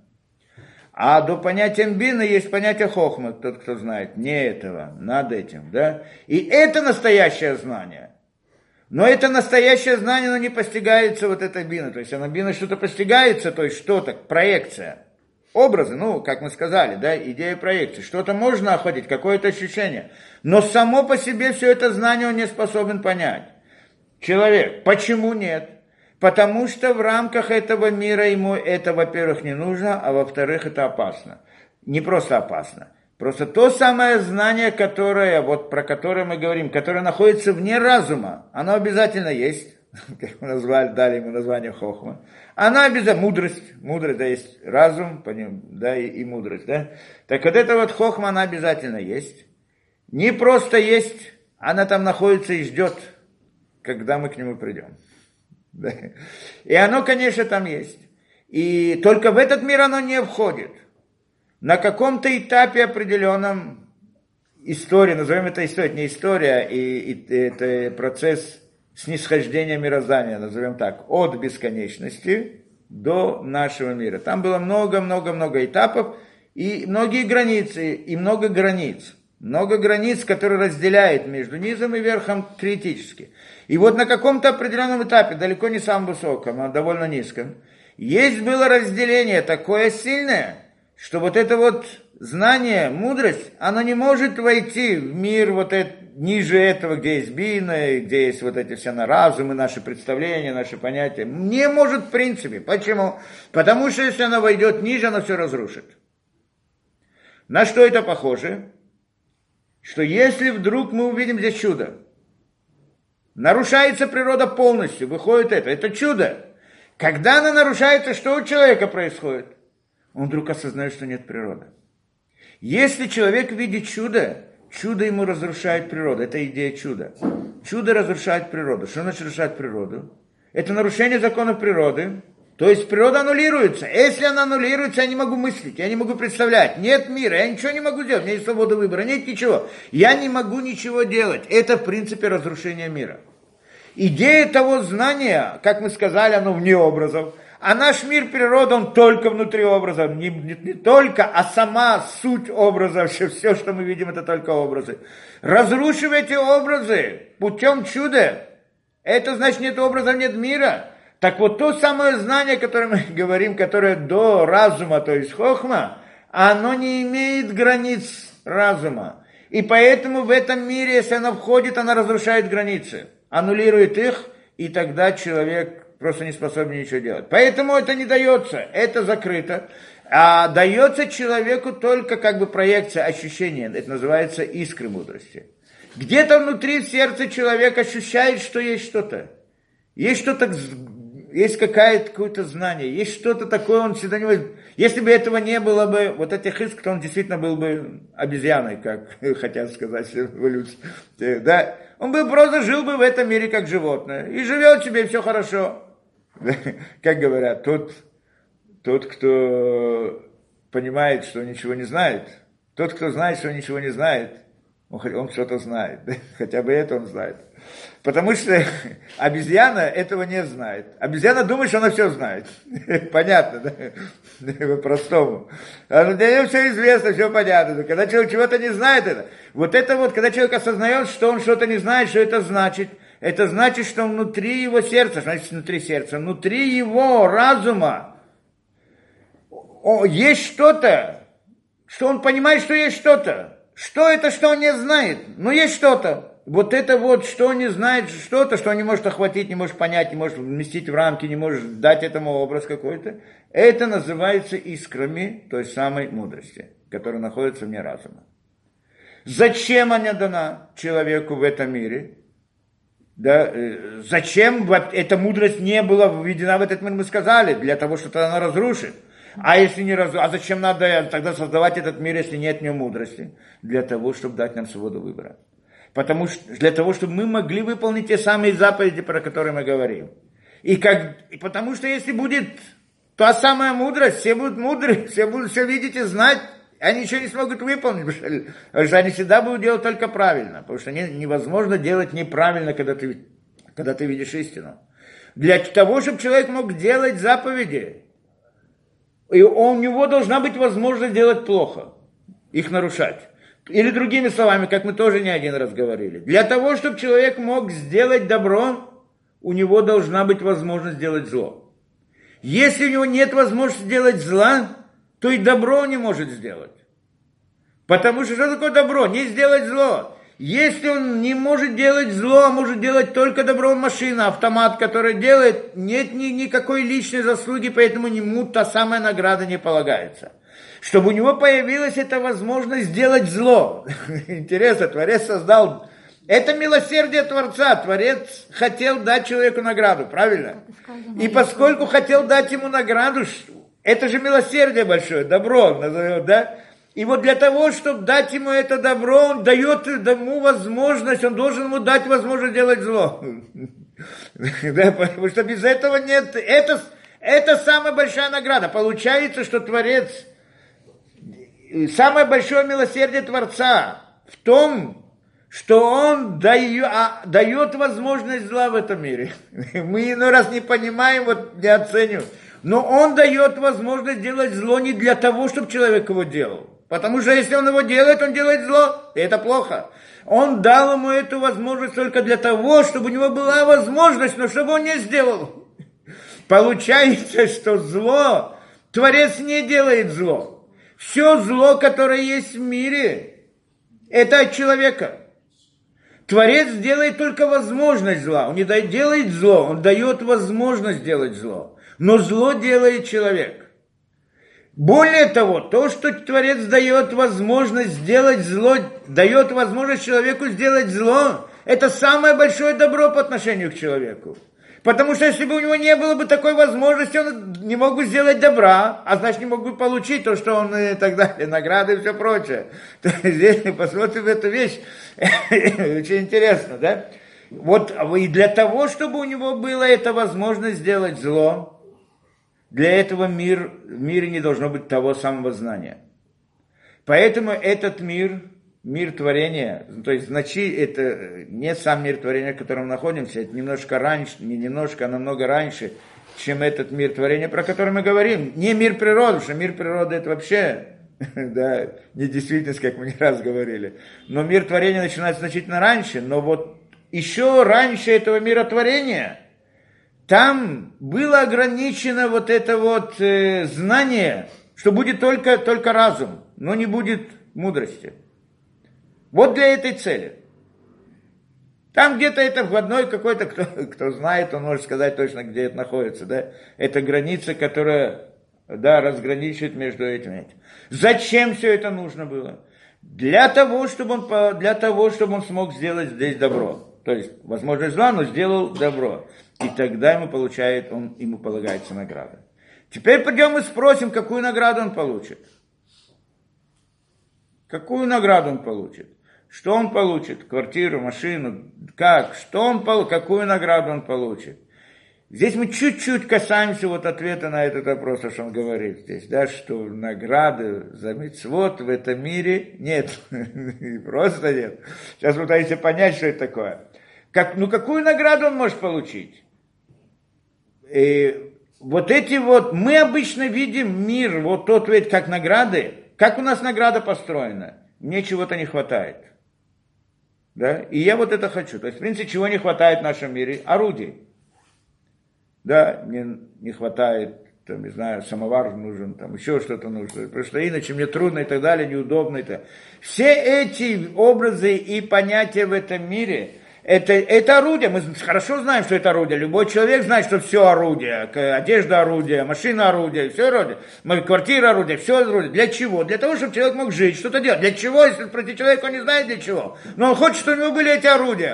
А до понятия бина есть понятие хохма, тот, кто знает. Не этого, над этим, да? И это настоящее знание. Но это настоящее знание, оно не постигается вот этой бина. То есть оно бина что-то постигается, то есть что-то, проекция. Образы, ну, как мы сказали, да, идея проекции. Что-то можно охватить, какое-то ощущение. Но само по себе все это знание он не способен понять. Человек. Почему нет? Потому что в рамках этого мира ему это, во-первых, не нужно, а во-вторых, это опасно. Не просто опасно. Просто то самое знание, которое, вот про которое мы говорим, которое находится вне разума, оно обязательно есть. Как мы назвали, дали ему название хохма. Она обязательно, мудрость, мудрость, да, есть разум, по ним, да, и, и мудрость, да. Так вот эта вот хохма, она обязательно есть. Не просто есть, она там находится и ждет, когда мы к нему придем. Да. И оно, конечно, там есть. И только в этот мир оно не входит. На каком-то этапе определенном истории, назовем это историей, не история, и, и это процесс снисхождения мироздания, назовем так, от бесконечности до нашего мира. Там было много-много-много этапов и многие границы, и много границ. Много границ, которые разделяют между низом и верхом критически. И вот на каком-то определенном этапе, далеко не самом высоком, а довольно низком, есть было разделение такое сильное, что вот это вот знание, мудрость, оно не может войти в мир вот это, ниже этого, где есть бина, где есть вот эти все на разумы, наши представления, наши понятия. Не может в принципе. Почему? Потому что если оно войдет ниже, оно все разрушит. На что это похоже? Что если вдруг мы увидим здесь чудо, нарушается природа полностью, выходит это, это чудо. Когда она нарушается, что у человека происходит? Он вдруг осознает, что нет природы. Если человек видит чудо, чудо ему разрушает природу. Это идея чуда. Чудо разрушает природу. Что значит разрушает природу? Это нарушение законов природы. То есть природа аннулируется. Если она аннулируется, я не могу мыслить, я не могу представлять. Нет мира, я ничего не могу делать. У меня есть свобода выбора, нет ничего. Я не могу ничего делать. Это в принципе разрушение мира. Идея того знания, как мы сказали, оно вне образов. А наш мир природы, он только внутри образа, не, не, не только, а сама суть образа, все, все, что мы видим, это только образы. Разрушив эти образы путем чуда, это значит, нет образа, нет мира. Так вот, то самое знание, которое мы говорим, которое до разума, то есть хохма, оно не имеет границ разума. И поэтому в этом мире, если оно входит, оно разрушает границы, аннулирует их, и тогда человек просто не способен ничего делать. Поэтому это не дается, это закрыто. А дается человеку только как бы проекция, ощущение. Это называется искры мудрости. Где-то внутри сердца человек ощущает, что есть что-то. Есть что-то, есть какое-то, какое-то знание, есть что-то такое, он всегда не может. Если бы этого не было бы, вот этих искр, то он действительно был бы обезьяной, как хотят сказать в эволюции. Да? Он бы просто жил бы в этом мире как животное. И живет себе, и все хорошо. Как говорят, тот, тот, кто понимает, что ничего не знает, тот, кто знает, что ничего не знает, он, он что-то знает, хотя бы это он знает. Потому что обезьяна этого не знает. Обезьяна думает, что она все знает. Понятно, да? По-простому. А для нее все известно, все понятно. Когда человек чего-то не знает, это, вот это вот, когда человек осознает, что он что-то не знает, что это значит, это значит, что внутри его сердца, значит, внутри сердца, внутри его разума о, есть что-то, что он понимает, что есть что-то. Что это, что он не знает? Ну, есть что-то. Вот это вот, что он не знает, что-то, что он не может охватить, не может понять, не может вместить в рамки, не может дать этому образ какой-то, это называется искрами той самой мудрости, которая находится вне разума. Зачем она дана человеку в этом мире? Да, зачем эта мудрость не была введена в этот мир, мы сказали, для того, чтобы она разрушит. А если не раз... а зачем надо тогда создавать этот мир, если нет в нем мудрости? Для того, чтобы дать нам свободу выбора. Потому что, для того, чтобы мы могли выполнить те самые заповеди, про которые мы говорим. И, как... и потому что если будет та самая мудрость, все будут мудры, все будут все видеть и знать, они ничего не смогут выполнить, потому что, потому что они всегда будут делать только правильно. Потому что не, невозможно делать неправильно, когда ты, когда ты видишь истину. Для того, чтобы человек мог делать заповеди, и у него должна быть возможность делать плохо, их нарушать. Или другими словами, как мы тоже не один раз говорили. Для того, чтобы человек мог сделать добро, у него должна быть возможность сделать зло. Если у него нет возможности сделать зла, то и добро он не может сделать. Потому что что такое добро? Не сделать зло. Если он не может делать зло, а может делать только добро, машина, автомат, который делает, нет ни, никакой личной заслуги, поэтому ему та самая награда не полагается. Чтобы у него появилась эта возможность сделать зло. Интересно, Творец создал... Это милосердие Творца. Творец хотел дать человеку награду, правильно? И поскольку хотел дать ему награду, это же милосердие большое, добро, назовем, да? И вот для того, чтобы дать ему это добро, он дает ему возможность, он должен ему дать возможность делать зло. Да, потому что без этого нет... Это, это самая большая награда. Получается, что Творец... Самое большое милосердие Творца в том, что он дает, а, дает возможность зла в этом мире. Мы иной раз не понимаем, вот не оцениваем. Но он дает возможность делать зло не для того, чтобы человек его делал. Потому что если он его делает, он делает зло, и это плохо. Он дал ему эту возможность только для того, чтобы у него была возможность, но чтобы он не сделал. Получается, что зло, Творец не делает зло. Все зло, которое есть в мире, это от человека. Творец делает только возможность зла. Он не делает зло, он дает возможность делать зло. Но зло делает человек. Более того, то, что Творец дает возможность сделать зло, дает возможность человеку сделать зло, это самое большое добро по отношению к человеку. Потому что если бы у него не было бы такой возможности, он не мог бы сделать добра, а значит не мог бы получить то, что он и так далее, награды и все прочее. То есть здесь мы посмотрим эту вещь, очень интересно, да? Вот и для того, чтобы у него была эта возможность сделать зло, для этого мир, в мире не должно быть того самого знания. Поэтому этот мир, мир творения, то есть значи, это не сам мир творения, в котором мы находимся, это немножко раньше, не немножко, а намного раньше, чем этот мир творения, про который мы говорим. Не мир природы, потому что мир природы это вообще да, не действительность, как мы не раз говорили. Но мир творения начинается значительно раньше, но вот еще раньше этого мира творения там было ограничено вот это вот э, знание, что будет только, только разум, но не будет мудрости. Вот для этой цели. Там где-то это в одной какой-то, кто, кто знает, он может сказать точно, где это находится, да? Это граница, которая, да, разграничивает между этим и этим. Зачем все это нужно было? Для того, чтобы он, для того, чтобы он смог сделать здесь добро. То есть, возможно, зла, но сделал добро. И тогда ему получает, он, ему полагается награда. Теперь пойдем и спросим, какую награду он получит. Какую награду он получит? Что он получит? Квартиру, машину? Как? Что он получит? Какую награду он получит? Здесь мы чуть-чуть касаемся вот ответа на этот вопрос, что он говорит здесь, да, что награды за мицвот в этом мире нет. Просто нет. Сейчас вы пытаетесь понять, что это такое. Как, ну, какую награду он может получить? И вот эти вот, мы обычно видим мир, вот тот ведь как награды. Как у нас награда построена? Мне чего-то не хватает. Да? И я вот это хочу. То есть, в принципе, чего не хватает в нашем мире? Орудий. Да, мне не хватает, там, не знаю, самовар нужен, там, еще что-то нужно. Потому что иначе мне трудно и так далее, неудобно. И так. Все эти образы и понятия в этом мире, Это, это орудие, мы хорошо знаем, что это орудие. Любой человек знает, что все орудие. Одежда орудие, машина орудие, все орудие. Квартира орудие, все орудие. Для чего? Для того, чтобы человек мог жить, что-то делать. Для чего, если против человека он не знает для чего? Но он хочет, чтобы у него были эти орудия.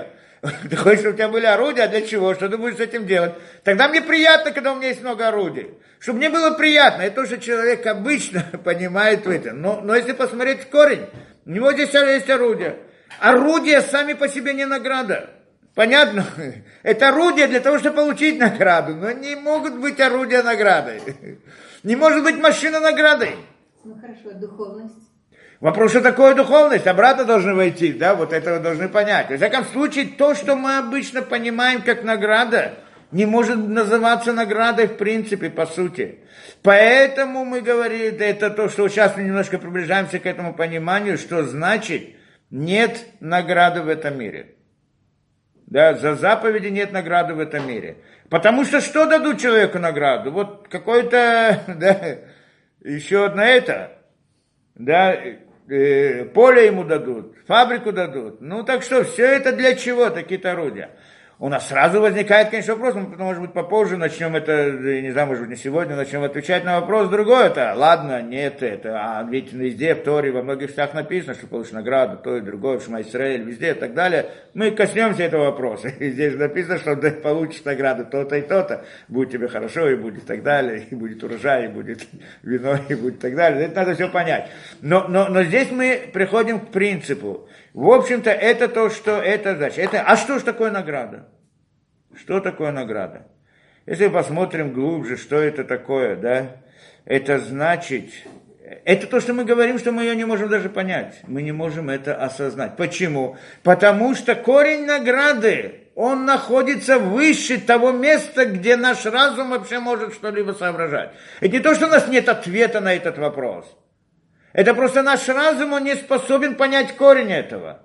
Ты хочешь, чтобы у тебя были орудия, а для чего? Что ты будешь с этим делать? Тогда мне приятно, когда у меня есть много орудий. Чтобы мне было приятно, это уже человек обычно понимает в этом. Но, но если посмотреть в корень, у него здесь есть орудия. Орудия сами по себе не награда. Понятно? Это орудия для того, чтобы получить награду. Но не могут быть орудия наградой. Не может быть машина наградой. Ну хорошо, духовность. Вопрос, что такое духовность? Обратно должны войти, да, вот это вы должны понять. В всяком случае, то, что мы обычно понимаем как награда, не может называться наградой в принципе, по сути. Поэтому мы говорим, это то, что сейчас мы немножко приближаемся к этому пониманию, что значит нет награды в этом мире. Да, за заповеди нет награды в этом мире. Потому что что дадут человеку награду? Вот какое-то, да, еще одно это, да, э, поле ему дадут, фабрику дадут. Ну так что, все это для чего, такие-то орудия? У нас сразу возникает, конечно, вопрос, мы потом, может быть, попозже начнем это, не знаю, может быть, не сегодня, начнем отвечать на вопрос другой, это, ладно, нет, это, а ведь везде, в Торе, во многих местах написано, что получишь награду, то и другое, в Шма Исраэль, везде и так далее. Мы коснемся этого вопроса. И здесь написано, что ты получишь награду то-то и то-то, будет тебе хорошо, и будет и так далее, и будет урожай, и будет вино, и будет и так далее. Это надо все понять. Но, но, но здесь мы приходим к принципу. В общем-то, это то, что это значит. Это, а что же такое награда? Что такое награда? Если посмотрим глубже, что это такое, да, это значит, это то, что мы говорим, что мы ее не можем даже понять. Мы не можем это осознать. Почему? Потому что корень награды, он находится выше того места, где наш разум вообще может что-либо соображать. Это не то, что у нас нет ответа на этот вопрос. Это просто наш разум, он не способен понять корень этого.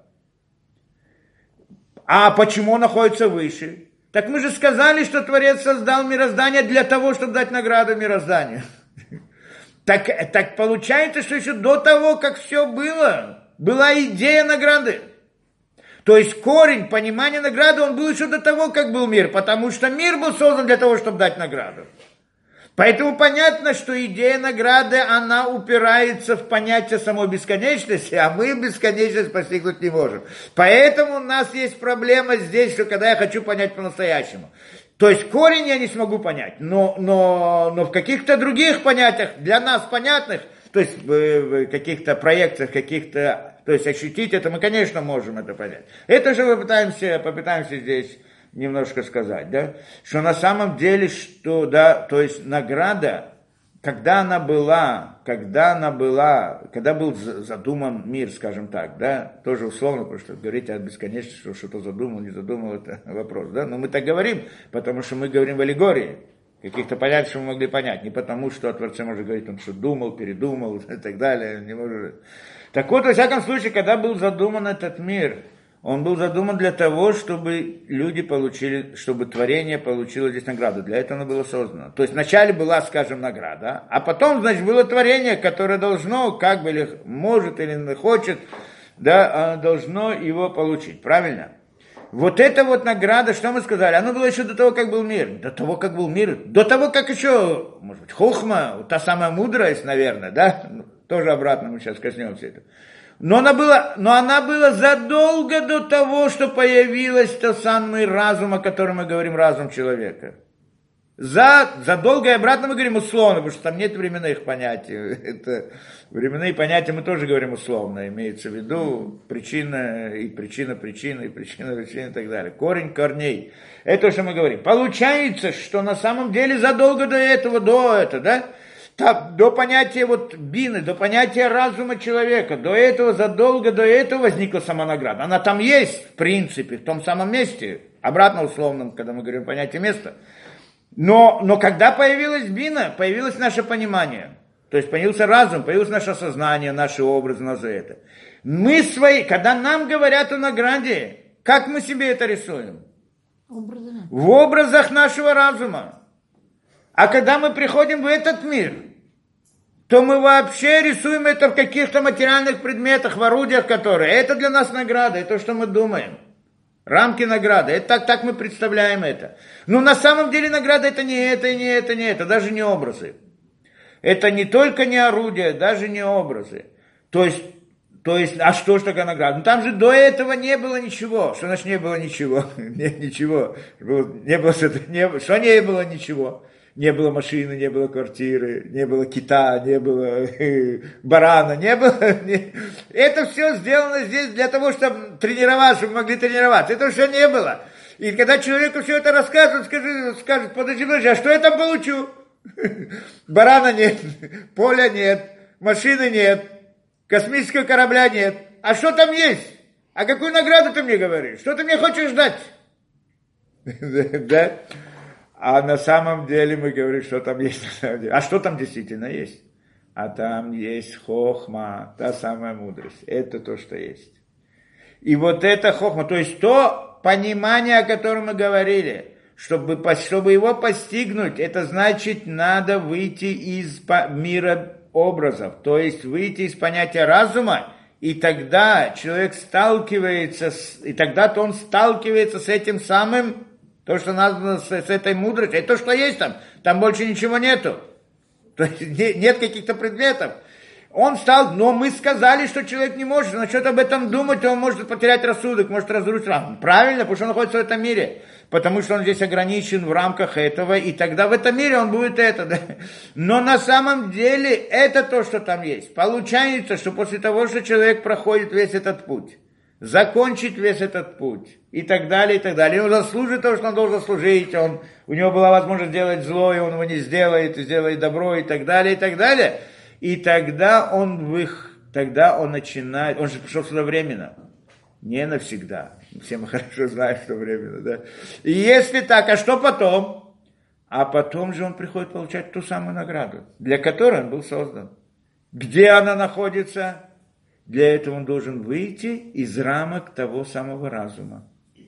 А почему он находится выше? Так мы же сказали, что Творец создал мироздание для того, чтобы дать награду мирозданию. Так, так получается, что еще до того, как все было, была идея награды. То есть корень понимания награды, он был еще до того, как был мир, потому что мир был создан для того, чтобы дать награду. Поэтому понятно, что идея награды, она упирается в понятие самой бесконечности, а мы бесконечность постигнуть не можем. Поэтому у нас есть проблема здесь, что когда я хочу понять по-настоящему. То есть корень я не смогу понять, но, но, но в каких-то других понятиях, для нас понятных, то есть в, в каких-то проекциях, каких-то, то есть ощутить это, мы, конечно, можем это понять. Это же мы попытаемся, попытаемся здесь немножко сказать, да, что на самом деле, что, да, то есть награда, когда она была, когда она была, когда был задуман мир, скажем так, да, тоже условно, потому что говорить о бесконечности, что что-то задумал, не задумал, это вопрос, да, но мы так говорим, потому что мы говорим в аллегории, каких-то понятий, что мы могли понять, не потому, что о Творце можно говорить, он что думал, передумал и так далее, не может. Так вот, во всяком случае, когда был задуман этот мир, он был задуман для того, чтобы люди получили, чтобы творение получило здесь награду. Для этого оно было создано. То есть вначале была, скажем, награда, а потом, значит, было творение, которое должно, как бы, или может, или хочет, да, должно его получить. Правильно? Вот эта вот награда, что мы сказали, оно было еще до того, как был мир. До того, как был мир. До того, как еще, может быть, хохма, та самая мудрость, наверное, да? Тоже обратно мы сейчас коснемся этого. Но она была, но она была задолго до того, что появилась тот самый разум, о котором мы говорим, разум человека. За, задолго и обратно мы говорим условно, потому что там нет временных понятий. Это, временные понятия мы тоже говорим условно, имеется в виду причина и причина причины, и причина причины и так далее. Корень корней. Это то, что мы говорим. Получается, что на самом деле задолго до этого, до этого, да, так, до понятия вот бины, до понятия разума человека, до этого, задолго до этого возникла сама награда. Она там есть, в принципе, в том самом месте, обратно условном, когда мы говорим понятие места. Но, но когда появилась бина, появилось наше понимание. То есть появился разум, появилось наше сознание, наши образы, на это. Мы свои, когда нам говорят о награде, как мы себе это рисуем? Образами. В образах нашего разума. А когда мы приходим в этот мир, то мы вообще рисуем это в каких-то материальных предметах, в орудиях, которые. Это для нас награда, это то, что мы думаем. Рамки награды, это так, так мы представляем это. Но на самом деле награда это не это, не это, не это, даже не образы. Это не только не орудия, даже не образы. То есть То есть, а что ж такая награда? Ну там же до этого не было ничего. Что значит не было ничего? Нет, ничего. Не было, не было, что не было ничего? Не было машины, не было квартиры, не было кита, не было барана, не было... Не... Это все сделано здесь для того, чтобы тренироваться, чтобы могли тренироваться. Это все не было. И когда человеку все это рассказывают, скажет, скажет, подожди, подожди, а что я там получу? Барана нет, поля нет, машины нет, космического корабля нет. А что там есть? А какую награду ты мне говоришь? Что ты мне хочешь дать? Да? А на самом деле мы говорим, что там есть на самом деле. А что там действительно есть? А там есть хохма, та самая мудрость. Это то, что есть. И вот это хохма, то есть то понимание, о котором мы говорили, чтобы, чтобы его постигнуть, это значит, надо выйти из мира образов, то есть выйти из понятия разума, и тогда человек сталкивается, с, и тогда-то он сталкивается с этим самым, то, что названо с, с этой мудростью, это то, что есть там, там больше ничего нету, то есть не, нет каких-то предметов. Он стал, но мы сказали, что человек не может насчет об этом думать, он может потерять рассудок, может разрушить разум. Правильно, потому что он находится в этом мире, потому что он здесь ограничен в рамках этого, и тогда в этом мире он будет это. Да? Но на самом деле это то, что там есть. Получается, что после того, что человек проходит весь этот путь, закончит весь этот путь, и так далее, и так далее, он заслужит того, что он должен служить, он, у него была возможность сделать зло, и он его не сделает, и сделает добро, и так далее, и так далее. И тогда он, в их, тогда он начинает, он же пришел сюда временно, не навсегда. Все мы хорошо знаем, что временно, да. И если так, а что потом? А потом же он приходит получать ту самую награду, для которой он был создан. Где она находится? Для этого он должен выйти из рамок того самого разума.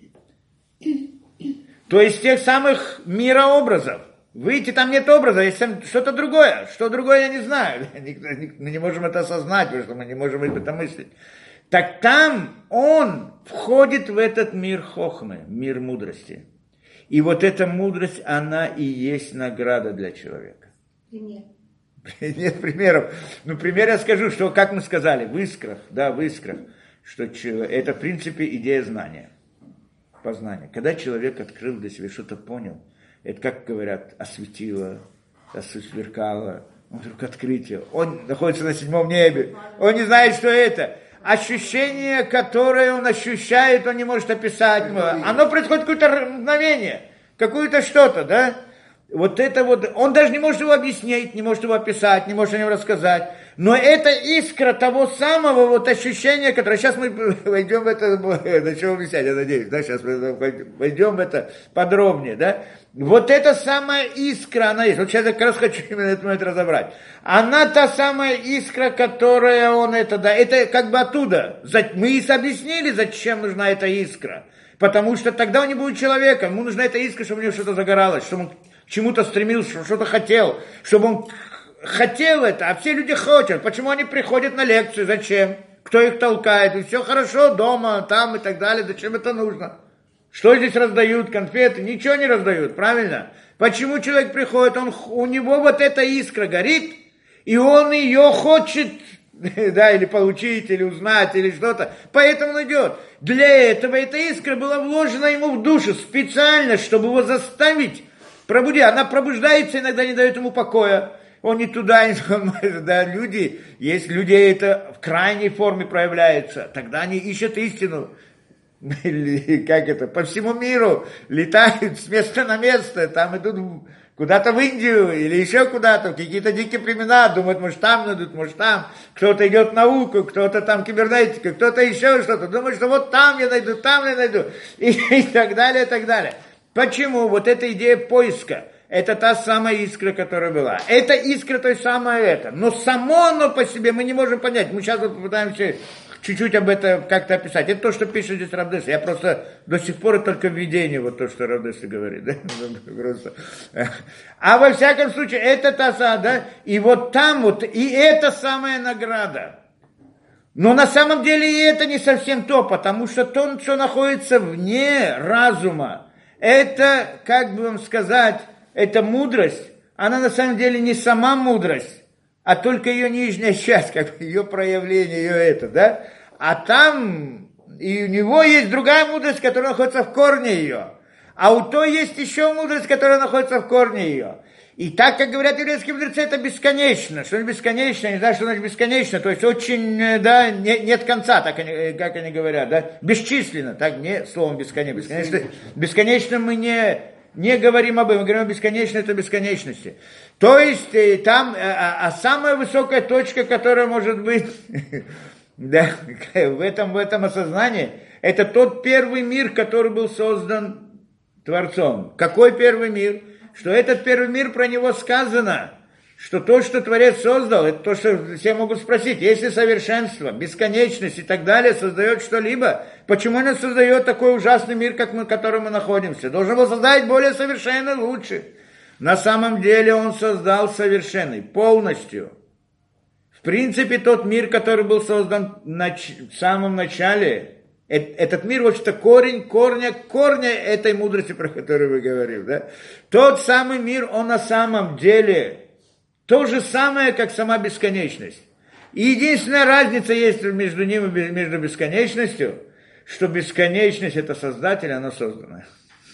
То есть тех самых мирообразов. Выйти, там нет образа, есть что-то другое. Что другое, я не знаю. Мы не можем это осознать, потому что мы не можем об этом мыслить. Так там он входит в этот мир хохмы, мир мудрости. И вот эта мудрость, она и есть награда для человека. Пример. Нет примеров. Ну, пример я скажу, что, как мы сказали, в искрах, да, в искрах, что это, в принципе, идея знания, познания. Когда человек открыл для себя, что-то понял, это, как говорят, осветило, осверкало, вдруг открытие. Он находится на седьмом небе, он не знает, что это. Ощущение, которое он ощущает, он не может описать. Оно происходит какое-то мгновение, какое-то что-то, да? Вот это вот, он даже не может его объяснить, не может его описать, не может о нем рассказать. Но это искра того самого вот ощущения, которое... Сейчас мы войдем в это, начнем объяснять, я надеюсь, да, сейчас мы войдем в это подробнее, да. Вот эта самая искра, она есть. Вот сейчас я как раз хочу именно этот момент разобрать. Она та самая искра, которая он это, да, это как бы оттуда. Мы и объяснили, зачем нужна эта искра. Потому что тогда он не будет человеком, ему нужна эта искра, чтобы у него что-то загоралось, чтобы он к чему-то стремился, чтобы что-то хотел, чтобы он хотел это, а все люди хотят. Почему они приходят на лекцию, зачем? Кто их толкает? И все хорошо дома, там и так далее, зачем это нужно? Что здесь раздают, конфеты? Ничего не раздают, правильно? Почему человек приходит, он, у него вот эта искра горит, и он ее хочет, да, или получить, или узнать, или что-то. Поэтому он идет. Для этого эта искра была вложена ему в душу специально, чтобы его заставить пробудить. Она пробуждается, иногда не дает ему покоя. Он не туда, не туда. Да, люди, есть люди, это в крайней форме проявляется. Тогда они ищут истину. Или как это, по всему миру летают с места на место, там идут куда-то в Индию или еще куда-то, в какие-то дикие племена, думают, может там найдут, может там, кто-то идет в науку, кто-то там кибернетика, кто-то еще что-то, думает, что вот там я найду, там я найду, и, и так далее, и так далее. Почему? Вот эта идея поиска, это та самая искра, которая была. Это искра, то есть самое это. Но само оно по себе мы не можем понять. Мы сейчас вот попытаемся чуть-чуть об этом как-то описать. Это то, что пишет здесь Рав Десса. Я просто до сих пор это только введение, вот то, что Рав Десса говорит. Да? Просто. А во всяком случае, это та самая, да? И вот там вот, и это самая награда. Но на самом деле и это не совсем то, потому что то, что находится вне разума, это, как бы вам сказать, эта мудрость, она на самом деле не сама мудрость, а только ее нижняя часть, как бы ее проявление, ее это, да? А там и у него есть другая мудрость, которая находится в корне ее. А у той есть еще мудрость, которая находится в корне ее. И так, как говорят еврейские мудрецы, это бесконечно. Что значит бесконечно? Я не знаю, что значит бесконечно. То есть очень, да, не, нет конца, так они, как они говорят, да? Бесчисленно, так, не словом бесконечно. Бесконечно, бесконечно мы не, не говорим об этом, мы говорим о бесконечно, это бесконечности. То есть там, а, а самая высокая точка, которая может быть да, в, этом, в этом осознании, это тот первый мир, который был создан Творцом. Какой первый мир? Что этот первый мир, про него сказано, что то, что Творец создал, это то, что все могут спросить, если совершенство, бесконечность и так далее создает что-либо, почему он создает такой ужасный мир, как мы, в котором мы находимся? Должен был создать более совершенный, лучше. На самом деле он создал совершенный, полностью. В принципе, тот мир, который был создан в самом начале, этот мир, вот что корень, корня, корня этой мудрости, про которую вы говорили, да? Тот самый мир, он на самом деле то же самое, как сама бесконечность. И единственная разница есть между ним и между бесконечностью, что бесконечность это создатель, она создана.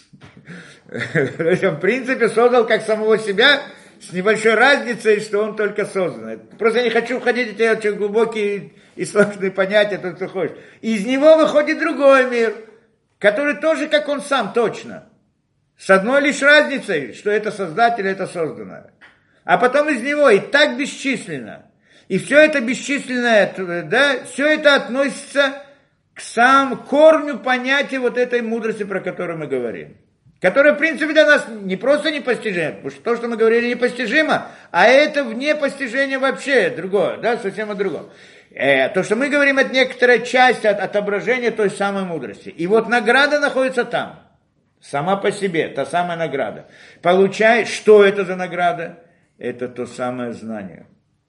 В принципе, создал как самого себя, с небольшой разницей, что он только создан. Просто я не хочу входить в эти очень глубокие и сложные понятия, то, что хочешь. Из него выходит другой мир, который тоже, как он сам, точно. С одной лишь разницей, что это создатель, это созданное. А потом из него и так бесчисленно. И все это бесчисленное, да, все это относится к самому корню понятия вот этой мудрости, про которую мы говорим. Которая, в принципе, для нас не просто непостижимо, потому что то, что мы говорили, непостижимо, а это вне постижения вообще другое, да, совсем другое. Э, то, что мы говорим, это некоторая часть от, отображения той самой мудрости. И вот награда находится там, сама по себе, та самая награда. Получаешь, что это за награда? Это то самое знание.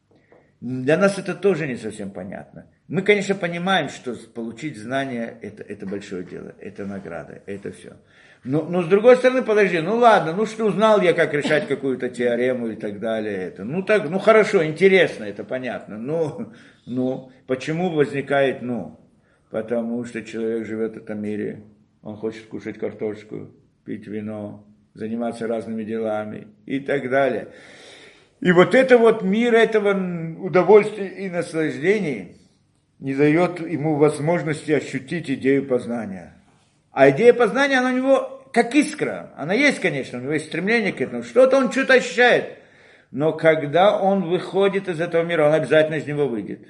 Для нас это тоже не совсем понятно. Мы, конечно, понимаем, что получить знание это, это большое дело, это награда, это все. Но, но с другой стороны, подожди, ну ладно, ну что узнал я, как решать какую-то теорему и так далее. Это. Ну так, ну хорошо, интересно, это понятно. Ну, ну, почему возникает ну? Потому что человек живет в этом мире, он хочет кушать картошку, пить вино, заниматься разными делами и так далее. И вот это вот мир этого удовольствия и наслаждений не дает ему возможности ощутить идею познания. А идея познания, она у него как искра. Она есть, конечно, у него есть стремление к этому. Что-то он что-то ощущает. Но когда он выходит из этого мира, он обязательно из него выйдет.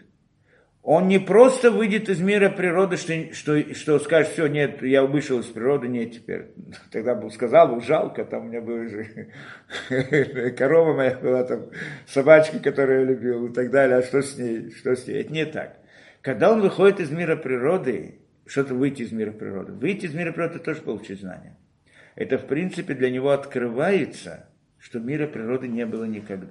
Он не просто выйдет из мира природы, что, что, что скажет, все, нет, я вышел из природы, нет теперь. Тогда бы сказал, бы, жалко, там у меня была же корова моя была, там собачка, которую я любил и так далее, а что с ней, что с ней? Это не так. Когда он выходит из мира природы, что-то выйти из мира природы. Выйти из мира природы тоже получить знание. Это, в принципе, для него открывается, что мира природы не было никогда.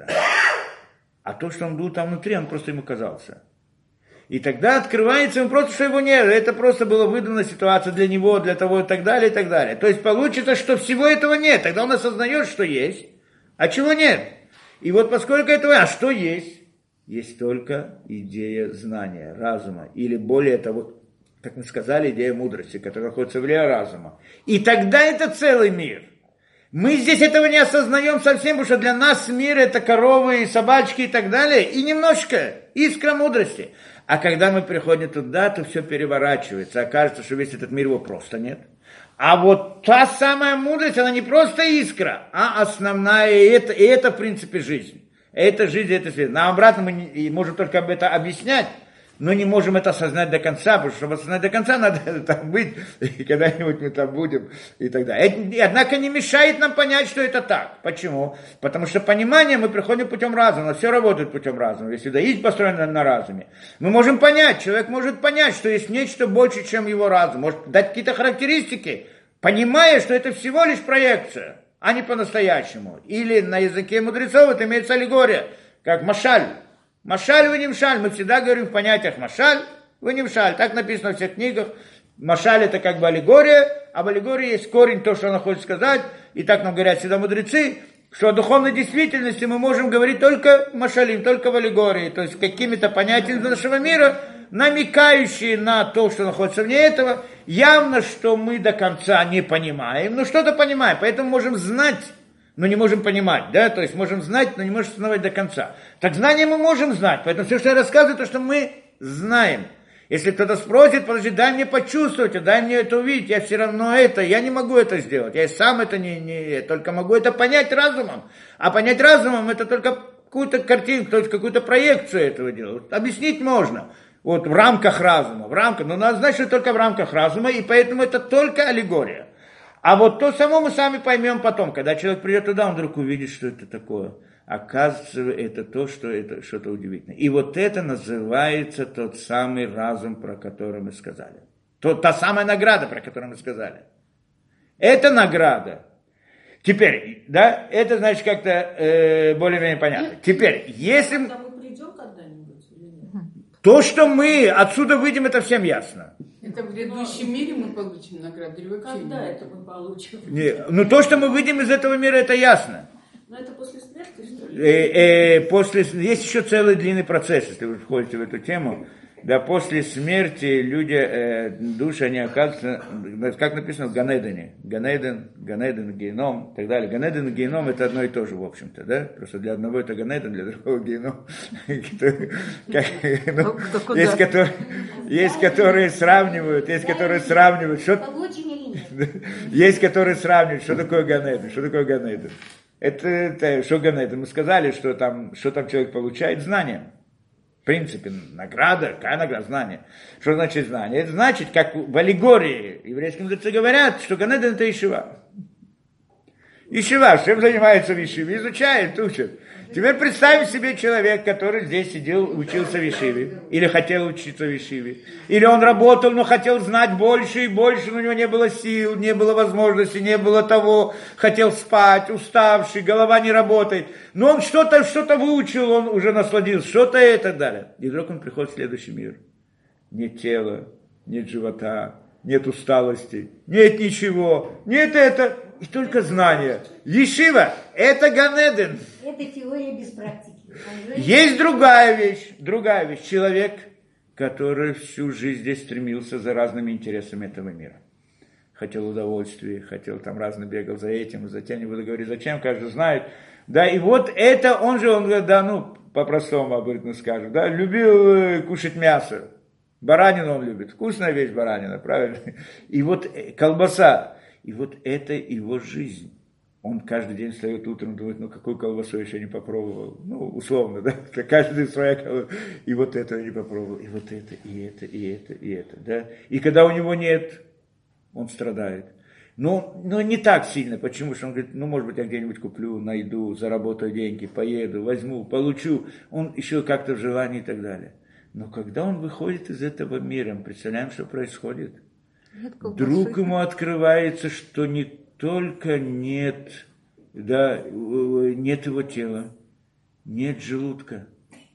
А то, что он был там внутри, он просто ему казался. И тогда открывается ему просто, что его нет. Это просто была выдумана ситуация для него, для того и так далее, и так далее. То есть получится, что всего этого нет. Тогда он осознает, что есть, а чего нет. И вот поскольку этого, а что есть? Есть только идея знания, разума. Или более того, как мы сказали, идея мудрости, которая находится в разума. И тогда это целый мир. Мы здесь этого не осознаем совсем, потому что для нас мир это коровы, собачки и так далее. И немножко искра мудрости. А когда мы приходим туда, то все переворачивается. Окажется, что весь этот мир его просто нет. А вот та самая мудрость, она не просто искра, а основная. И это, и это в принципе, жизнь. Это жизнь, это свет. Нам обратно мы не, можем только об этом объяснять, но не можем это осознать до конца, потому что, чтобы осознать до конца, надо там быть, и когда-нибудь мы там будем, и так далее. И, однако не мешает нам понять, что это так. Почему? Потому что понимание мы приходим путем разума, все работает путем разума. Если даить построено на разуме, мы можем понять, человек может понять, что есть нечто больше, чем его разум, может дать какие-то характеристики, понимая, что это всего лишь проекция, а не по-настоящему. Или на языке мудрецов это имеется аллегория, как машаль. Машаль, вы не мшаль. Мы всегда говорим в понятиях машаль, вы не мшаль. Так написано во всех книгах. Машаль это как бы аллегория, а в аллегории есть корень, то, что она хочет сказать. И так нам говорят всегда мудрецы. что о духовной действительности мы можем говорить только машалим, только в аллегории, то есть какими-то понятиями нашего мира, намекающие на то, что находится вне этого. Явно, что мы до конца не понимаем, но что-то понимаем, поэтому можем знать, но не можем понимать, да, то есть можем знать, но не можем установить до конца. Так знание мы можем знать, поэтому все, что я рассказываю, то, что мы знаем. Если кто-то спросит, подожди, дай мне почувствовать, дай мне это увидеть, я все равно это, я не могу это сделать, я сам это не, не только могу это понять разумом, а понять разумом это только какую-то картинку, то есть какую-то проекцию этого делать. Объяснить можно, вот в рамках разума, в рамках, но надо знать, что только в рамках разума, и поэтому это только аллегория. А вот то само мы сами поймем потом, когда человек придет туда, он вдруг увидит, что это такое. Оказывается, это то, что это что-то удивительное. И вот это называется тот самый разум, про который мы сказали. То, та самая награда, про которую мы сказали. Это награда. Теперь, да, это значит как-то э, более-менее понятно. Теперь, если... мы придем когда-нибудь или нет? То, что мы отсюда выйдем, это всем ясно. Это в грядущем мире мы получим награду или вообще? Когда это мы получим? Не, ну то, что мы выйдем из этого мира, это ясно. Но это после смерти, что ли? Э, э, после, есть еще целый длинный процесс, если вы входите в эту тему. Да, после смерти люди, э, души, они оказываются, как написано в Ганедене. Ганеден, Ганеден, Геном и так далее. Ганеден и Геном это одно и то же, в общем-то, да? Просто для одного это Ганеден, для другого Геном. Есть, которые сравнивают, есть, которые сравнивают, что... Есть, которые сравнивают, что такое Ганеден, что такое Ганеден. Это, это что Ганеден? Мы сказали, что там, что там человек получает знания. В принципе, награда, какая награда? Знание. Что значит знание? Это значит, как в аллегории еврейские мудрецы говорят, что Ганеден это ишива. Ишива, чем занимается в ишиве? Изучает, учит. Теперь представим себе человек, который здесь сидел, учился в ишиве, или хотел учиться в ишиве, или он работал, но хотел знать больше и больше, но у него не было сил, не было возможности, не было того, хотел спать, уставший, голова не работает, но он что-то, что-то выучил, он уже насладился, что-то и так далее. И вдруг он приходит в следующий мир. Нет тела, нет живота, нет усталости, нет ничего, нет это, и только знания. Ешива – это Ганеден. Это теория без практики. Есть другая вещь, другая вещь. Человек, который всю жизнь здесь стремился за разными интересами этого мира. Хотел удовольствия, хотел там разно бегал за этим, за тем, не буду говорить зачем, каждый знает. Да, и вот это, он же, он говорит, да, ну, по-простому обычно скажем, да, любил э, кушать мясо. Баранину он любит, вкусная вещь баранина, правильно? И вот колбаса. И вот это его жизнь. Он каждый день встает утром, думает, ну какую колбасу еще не попробовал. Ну, условно, да, каждый своя колбаса. И вот это не попробовал, и вот это, и это, и это, и это, да. И когда у него нет, он страдает. Но, но не так сильно. Почему? Что он говорит, ну, может быть, я где-нибудь куплю, найду, заработаю деньги, поеду, возьму, получу. Он еще как-то в желании и так далее. Но когда он выходит из этого мира, мы представляем, что происходит. Вдруг ему открывается, что не только нет, да, нет его тела, нет желудка,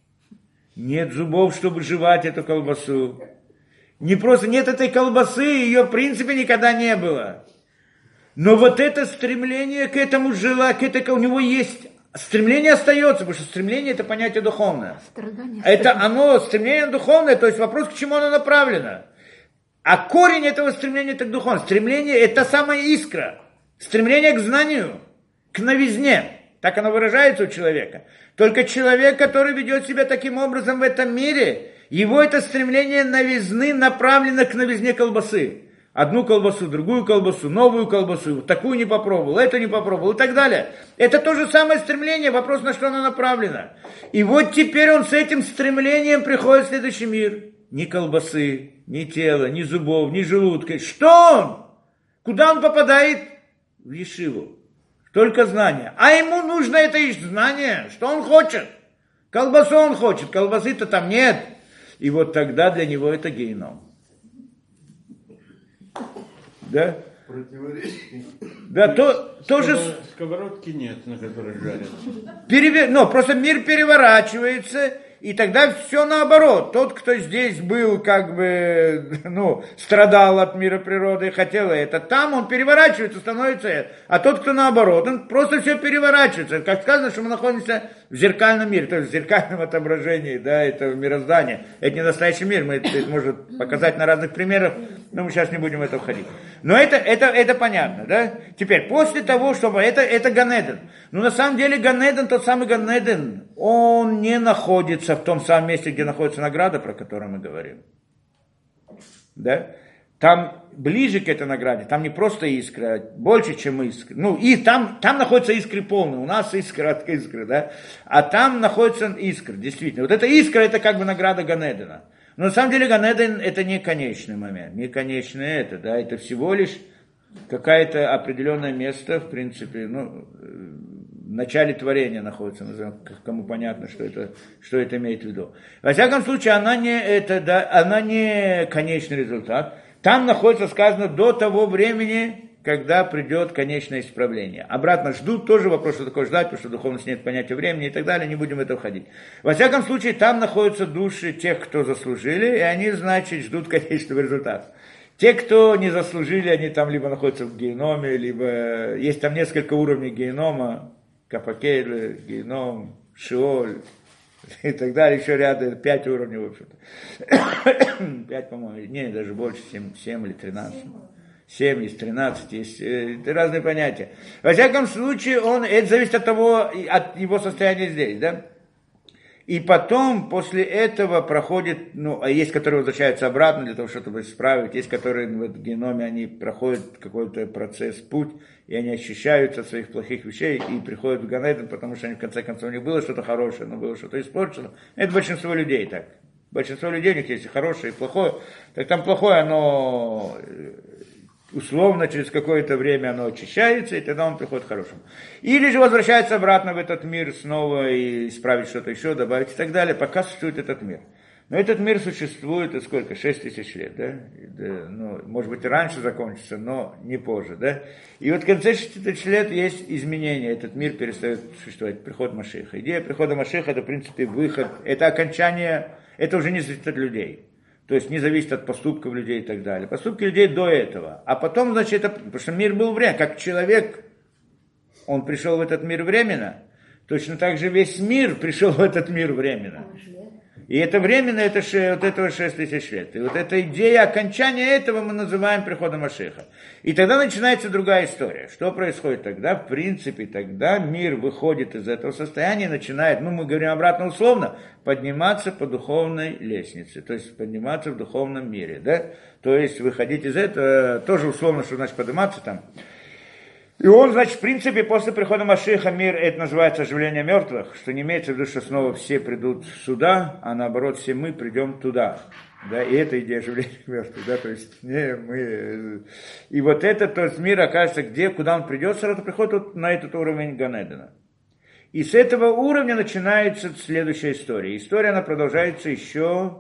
нет зубов, чтобы жевать эту колбасу. Не просто нет этой колбасы, ее в принципе никогда не было. Но вот это стремление к этому желанию, к этому, у него есть, стремление остается, потому что стремление это понятие духовное. Страдание. Это оно, стремление духовное, то есть вопрос, к чему оно направлено. А корень этого стремления это к духовности. Стремление это самая искра. Стремление к знанию, к новизне. Так оно выражается у человека. Только человек, который ведет себя таким образом в этом мире, его это стремление новизны направлено к новизне колбасы. Одну колбасу, другую колбасу, новую колбасу, такую не попробовал, эту не попробовал и так далее. Это то же самое стремление, вопрос, на что оно направлено. И вот теперь он с этим стремлением приходит в следующий мир. Ни колбасы, ни тела, ни зубов, ни желудка. Что он? Куда он попадает? В ешиву. Только знание. А ему нужно это знание. Что он хочет? Колбасу он хочет. Колбасы-то там нет. И вот тогда для него это геном. Да? Противоречие. Да, то, тоже... Сковородки нет, на которой жарят. Перевер... Ну, просто мир переворачивается, И тогда все наоборот. Тот, кто здесь был, как бы, ну, страдал от мира природы и хотел это, там он переворачивается, становится это. А тот, кто наоборот, он просто все переворачивается. Как сказано, что мы находимся в зеркальном мире, то есть в зеркальном отображении, да, этого мироздания. Это не настоящий мир, мы это, это можно показать на разных примерах, но мы сейчас не будем в это входить. Но это, это, это понятно, да? Теперь, после того, чтобы... Это, это Ганеден. Но на самом деле Ганеден, тот самый Ганеден, он не находится в том самом месте, где находится награда, про которую мы говорим. Да? Там ближе к этой награде, там не просто искра, а больше, чем искра. Ну, и там, там находятся искры полные, у нас искра от искры, да? А там находится искра, действительно. Вот эта искра, это как бы награда Ганедена. Но на самом деле Ганеден это не конечный момент, не конечное это, да, это всего лишь какое-то определенное место, в принципе, ну, в начале творения находится, назовем, кому понятно, что это, что это имеет в виду. Во всяком случае, она не, это, да, она не конечный результат. Там находится, сказано, до того времени, когда придет конечное исправление. Обратно ждут, тоже вопрос, что такое ждать, потому что в духовности нет понятия времени и так далее, не будем в это входить. Во всяком случае, там находятся души тех, кто заслужили, и они, значит, ждут конечного результата. Те, кто не заслужили, они там либо находятся в геноме, либо есть там несколько уровней генома, Капакель, геном, Шиоль и так далее, еще ряда, пять уровней, в общем-то. Пять, по-моему, не, даже больше, семь, семь или тринадцать. семь из тринадцати, есть э, разные понятия. Во всяком случае, он, это зависит от того, от его состояния здесь, да? И потом, после этого проходит, ну, а есть, которые возвращаются обратно для того, чтобы исправить, есть, которые в геноме, они проходят какой-то процесс, путь, и они очищаются от своих плохих вещей и приходят в Ганеден, потому что они, в конце концов, у них было что-то хорошее, но было что-то испорчено. Это большинство людей так. Большинство людей, у них есть и хорошее, и плохое. Так там плохое, оно... условно, через какое-то время оно очищается, и тогда он приходит к хорошему. Или же возвращается обратно в этот мир снова и исправить что-то еще, добавить и так далее, пока существует этот мир. Но этот мир существует, это сколько? шесть тысяч лет, да? да? Ну, может быть, и раньше закончится, но не позже, да? И вот в конце шести тысяч лет есть изменения, этот мир перестает существовать, приход Машиаха. Идея прихода Машиаха, это, в принципе, выход, это окончание, это уже не зависит от людей. То есть не зависит от поступков людей и так далее. Поступки людей до этого. А потом, значит, это, потому что мир был временно. Как человек, он пришел в этот мир временно, точно так же весь мир пришел в этот мир временно. И это временно, это вот этого шесть тысяч лет. И вот эта идея окончания этого мы называем приходом Машиаха. И тогда начинается другая история. Что происходит тогда? В принципе, тогда мир выходит из этого состояния и начинает, ну мы говорим обратно условно, подниматься по духовной лестнице. То есть подниматься в духовном мире. Да? То есть выходить из этого, тоже условно, что значит подниматься там. И он, значит, в принципе, после прихода Машиаха мир, это называется оживление мертвых, что не имеется в виду, что снова все придут сюда, а наоборот, все мы придем туда. Да, и это идея оживления мертвых, да, то есть не мы. И вот этот то есть, мир окажется, где, куда он придет, сразу приходит вот на этот уровень Ганедена. И с этого уровня начинается следующая история. История, она продолжается еще,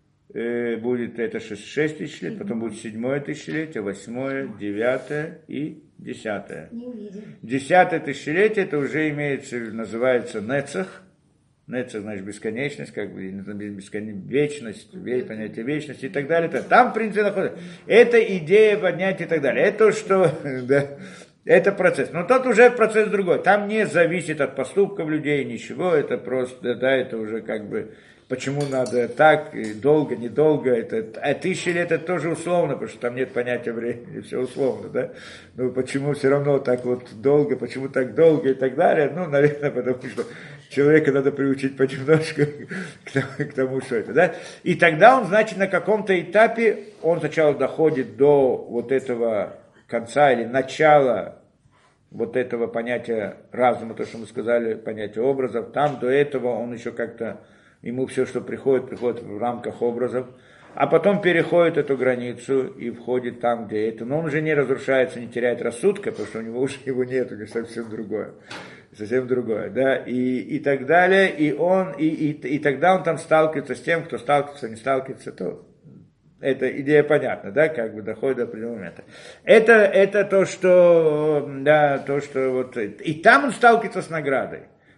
э, будет это шесть тысяч лет, потом будет седьмое тысячелетие, восьмое, девятое и десятое. Десятое тысячелетие, это уже имеется, называется Нецах. Нецах, значит, бесконечность, как бы, бесконечность, вечность, понятие вечности и так далее. Там, в принципе, находится. Это идея поднятия и так далее. Это что, да, это процесс. Но тот уже процесс другой. Там не зависит от поступков людей, ничего. Это просто, да, это уже как бы... Почему надо так, долго, недолго, это, а тысячи лет это тоже условно, потому что там нет понятия времени, все условно, да, ну почему все равно так вот долго, почему так долго и так далее, ну, наверное, потому что человека надо приучить понемножку к тому, к тому, что это, да, и тогда он, значит, на каком-то этапе, он сначала доходит до вот этого конца или начала вот этого понятия разума, то, что мы сказали, понятия образов, там до этого он еще как-то ему все, что приходит, приходит в рамках образов, а потом переходит эту границу и входит там, где это. Но он уже не разрушается, не теряет рассудка, потому что у него уже его нет, у него совсем другое. Совсем другое, да, и, и так далее, и он, и, и, и тогда он там сталкивается с тем, кто сталкивается, не сталкивается, то эта идея понятна, да, как бы доходит до определенного момента. Это, это то, что, да, то, что вот, и там он сталкивается с наградой.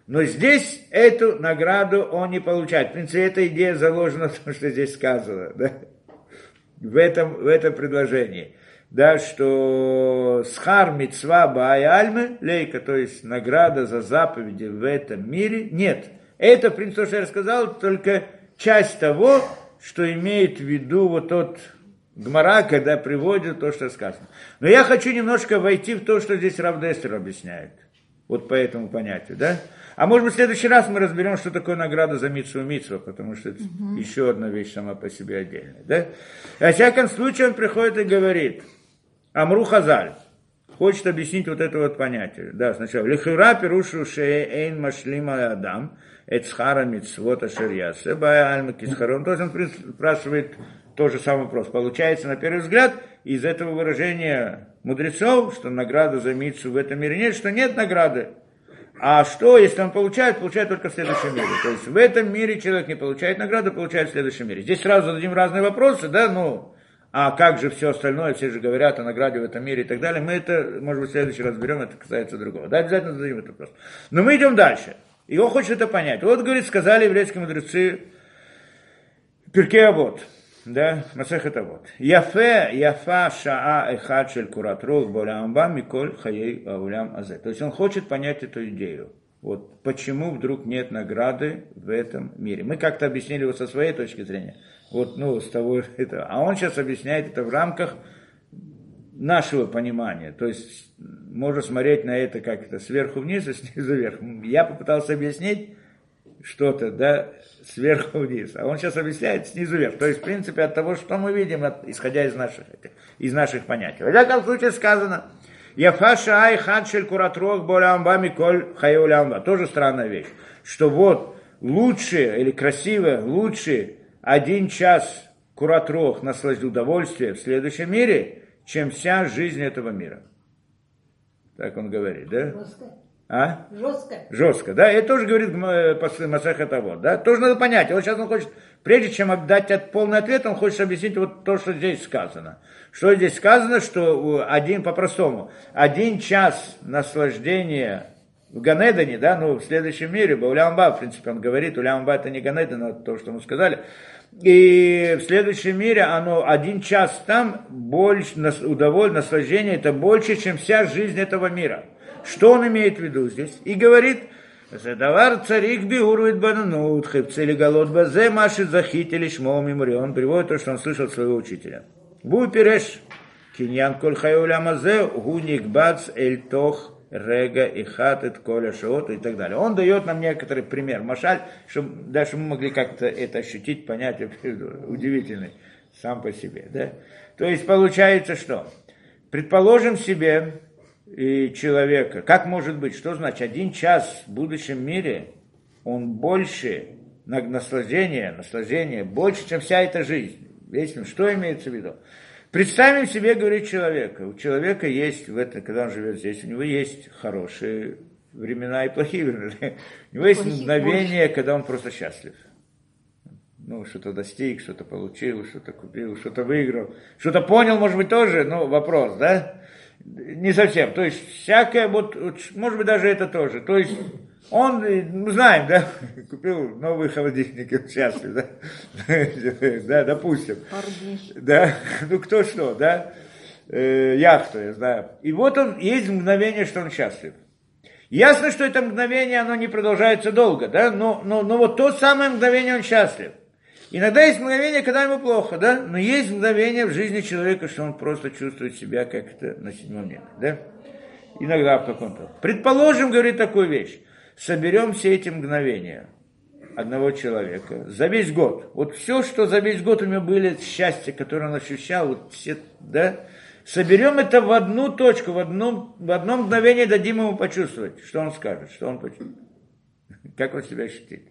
Но здесь эту награду он не получает. В принципе, эта идея заложена в том, что здесь сказано, да? в, этом, в этом предложении. Да, что схар мицва баай альмы лейка, то есть награда за заповеди в этом мире, нет. Это, в принципе, то, что я рассказал, только часть того, что имеет в виду вот тот Гмара, когда приводит то, что сказано. Но я хочу немножко войти в то, что здесь Рав Дессер объясняет. Вот по этому понятию, да? А может быть, в следующий раз мы разберем, что такое награда за мицву мицву, потому что это угу. еще одна вещь сама по себе отдельная, да? Во всяком случае, он приходит и говорит, Амру Хазаль, хочет объяснить вот это вот понятие. Да, сначала. Лихура пирушу шеэйн машлима адам, эцхара мицвот ашерьясе, бая альма кисхарон. То есть он спрашивает тот же самый вопрос. Получается, на первый взгляд, из этого выражения мудрецов, что награда за мицву в этом мире нет, что нет награды. А что, если он получает, получает только в следующем мире. То есть в этом мире человек не получает награду, получает в следующем мире. Здесь сразу зададим разные вопросы, да, ну, а как же все остальное, все же говорят о награде в этом мире и так далее. Мы это, может быть, в следующий раз разберем, это касается другого. Да, обязательно зададим этот вопрос. Но мы идем дальше. Его хочет это понять. Вот, говорит, сказали еврейские мудрецы Пиркей Авот. Да, Масехет Авот. Яфе, яфа шаа эхад шель курат рух болям ба миколь хаей аулям азе. То есть он хочет понять эту идею. Вот почему вдруг нет награды в этом мире. Мы как-то объяснили его со своей точки зрения. Вот, ну, с того этого. А он сейчас объясняет это в рамках нашего понимания. То есть можно смотреть на это как-то сверху вниз и снизу вверх. Я попытался объяснить что-то, да, сверху вниз. А он сейчас объясняет снизу вверх. То есть, в принципе, от того, что мы видим, от, исходя из наших, из наших понятий. В любом случае сказано, Яфаша ай ханшель куратрох болямба миколь хайолямба. Тоже странная вещь. Что вот лучше или красиво, лучше один час куратрох наслаждать удовольствие в следующем мире, чем вся жизнь этого мира. Так он говорит, да? А? Жестко. Жестко, да, это тоже говорит Масехет Авот, да, тоже надо понять, вот сейчас он хочет, прежде чем дать полный ответ, он хочет объяснить вот то, что здесь сказано. Что здесь сказано, что один, по-простому, один час наслаждения в Ганедане, да, ну, в следующем мире, Улямба, в принципе, он говорит, Улямба это не Ганедан, это то, что мы сказали, и в следующем мире оно, один час там, больше, удовольствие, наслаждение, это больше, чем вся жизнь этого мира. Что он имеет в виду здесь? И говорит, «Задавар царик бигурует бананут, хепцели голод базе, маши захитили шмом и мури». Он приводит то, что он слышал от своего учителя. «Бу переш, киньян коль хайоля мазе, гуник бац, эль тох, рега и хатет, коля шоот» и так далее. Он дает нам некоторый пример, машаль, чтобы даже мы могли как-то это ощутить, понять, удивительный сам по себе. Да? То есть получается что? Предположим себе, и человека. Как может быть? Что значит? Один час в будущем мире, он больше наслаждения, наслаждения, больше, чем вся эта жизнь. Весь, что имеется в виду? Представим себе, говорит человека. У человека есть, в это, когда он живет здесь, у него есть хорошие времена и плохие времена. У него есть мгновение, когда он просто счастлив. Ну, что-то достиг, что-то получил, что-то купил, что-то выиграл. Что-то понял, может быть, тоже, ну, вопрос, да? Не совсем. То есть, всякое, вот, может быть, даже это тоже. То есть, он, мы знаем, да, купил новый холодильник, он счастлив, да? Да, допустим. Да, ну, кто что, да? Э, яхту, я знаю. И вот он, есть мгновение, что он счастлив. Ясно, что это мгновение, оно не продолжается долго, да? Но, но, но вот то самое мгновение он счастлив. Иногда есть мгновение, когда ему плохо, да? Но есть мгновение в жизни человека, что он просто чувствует себя как-то на седьмом небе, да? Иногда в каком-то. Предположим, говорит такую вещь. Соберем все эти мгновения одного человека за весь год. Вот все, что за весь год у него были счастья, которое он ощущал, вот все, да? Соберем это в одну точку, в одно, в одно мгновение дадим ему почувствовать. Что он скажет, что он почувствует. Как он себя ощутит?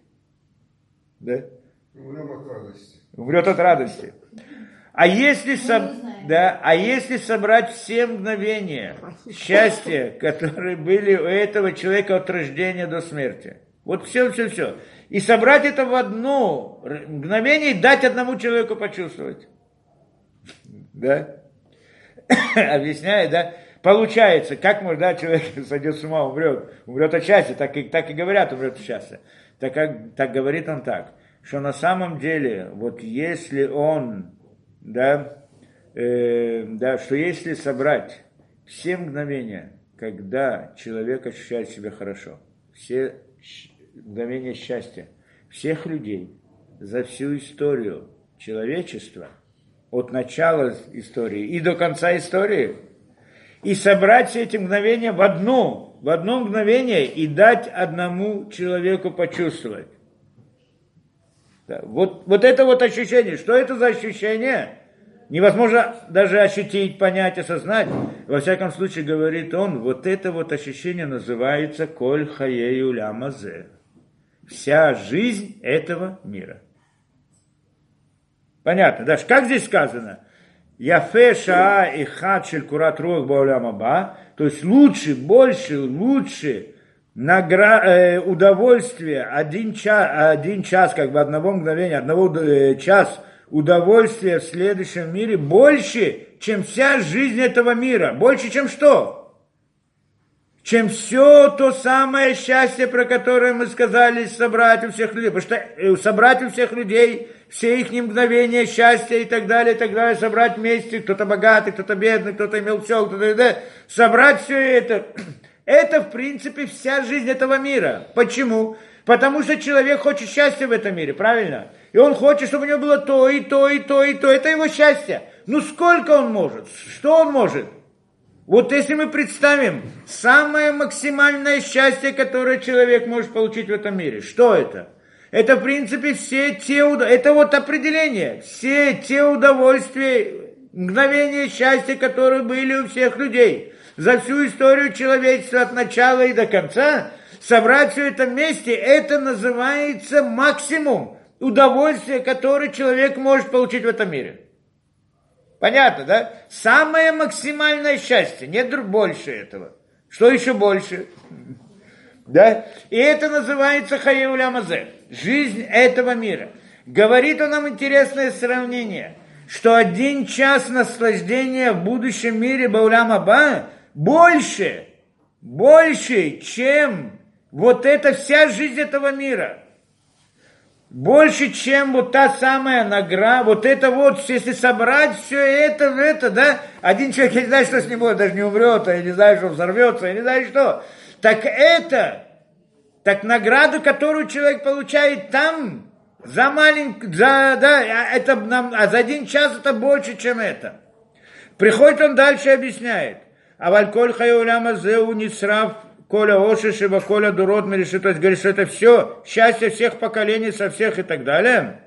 Да? Умрем от радости. Умрет от радости. А если, со... да, а если собрать все мгновения счастья, которые были у этого человека от рождения до смерти, вот все, все, все, и собрать это в одно мгновение и дать одному человеку почувствовать, да, объясняю, да, Получается, как можно, да, человек сойдет с ума, умрет, умрет от счастья, так и, так и говорят, умрет от счастья. Так, как, так говорит он так, что на самом деле, вот если он, да, э, да, что если собрать все мгновения, когда человек ощущает себя хорошо, все мгновения счастья всех людей за всю историю человечества, от начала истории и до конца истории, и собрать все эти мгновения в одно, в одно мгновение и дать одному человеку почувствовать. Да, вот, вот это вот ощущение. Что это за ощущение? Невозможно даже ощутить, понять, осознать. Во всяком случае, говорит он, вот это вот ощущение называется «Коль хаей улям азе». Вся жизнь этого мира. Понятно, да? Как здесь сказано? Яфе шаа и хат шель курат руах баулям аба. То есть лучше, больше, лучше награ... э, удовольствие, один час, один час, как бы одного мгновения, одного э, час удовольствия в следующем мире больше, чем вся жизнь этого мира. Больше, чем что? Чем все то самое счастье, про которое мы сказали, собрать у всех людей. Потому что собрать у всех людей все их мгновения счастья и так далее, и так далее, собрать вместе, кто-то богатый, кто-то бедный, кто-то имел все, кто-то... Да, собрать все это, это, в принципе, вся жизнь этого мира. Почему? Потому что человек хочет счастья в этом мире, правильно? И он хочет, чтобы у него было то, и то, и то, и то. Это его счастье. Ну, сколько он может? Что он может? Вот если мы представим самое максимальное счастье, которое человек может получить в этом мире, что это? Это, в принципе, все те, это вот определение, все те удовольствия, мгновения счастья, которые были у всех людей. За всю историю человечества от начала и до конца, собрать все это вместе, это называется максимум удовольствия, которое человек может получить в этом мире. Понятно, да? Самое максимальное счастье, нет больше этого. Что еще больше? Да? И это называется хаей улям азе, жизнь этого мира. Говорит он нам интересное сравнение, что один час наслаждения в будущем мире баулям аба больше, больше, чем вот эта вся жизнь этого мира. Больше, чем вот та самая награда, вот это вот, если собрать все это, это, да, один человек, я не знаю, что с ним будет, даже не умрет, я не знаю, что взорвется, я не знаю, что. Так это, так награду, которую человек получает там, за маленький, за, да, это, а за один час это больше, чем это. Приходит он дальше и объясняет. А вальколь хаей улям азе у нисрав Коля Ошишева, Коля Дурот Мерешит, то есть говорит, что это все, счастье всех поколений, со всех и так далее.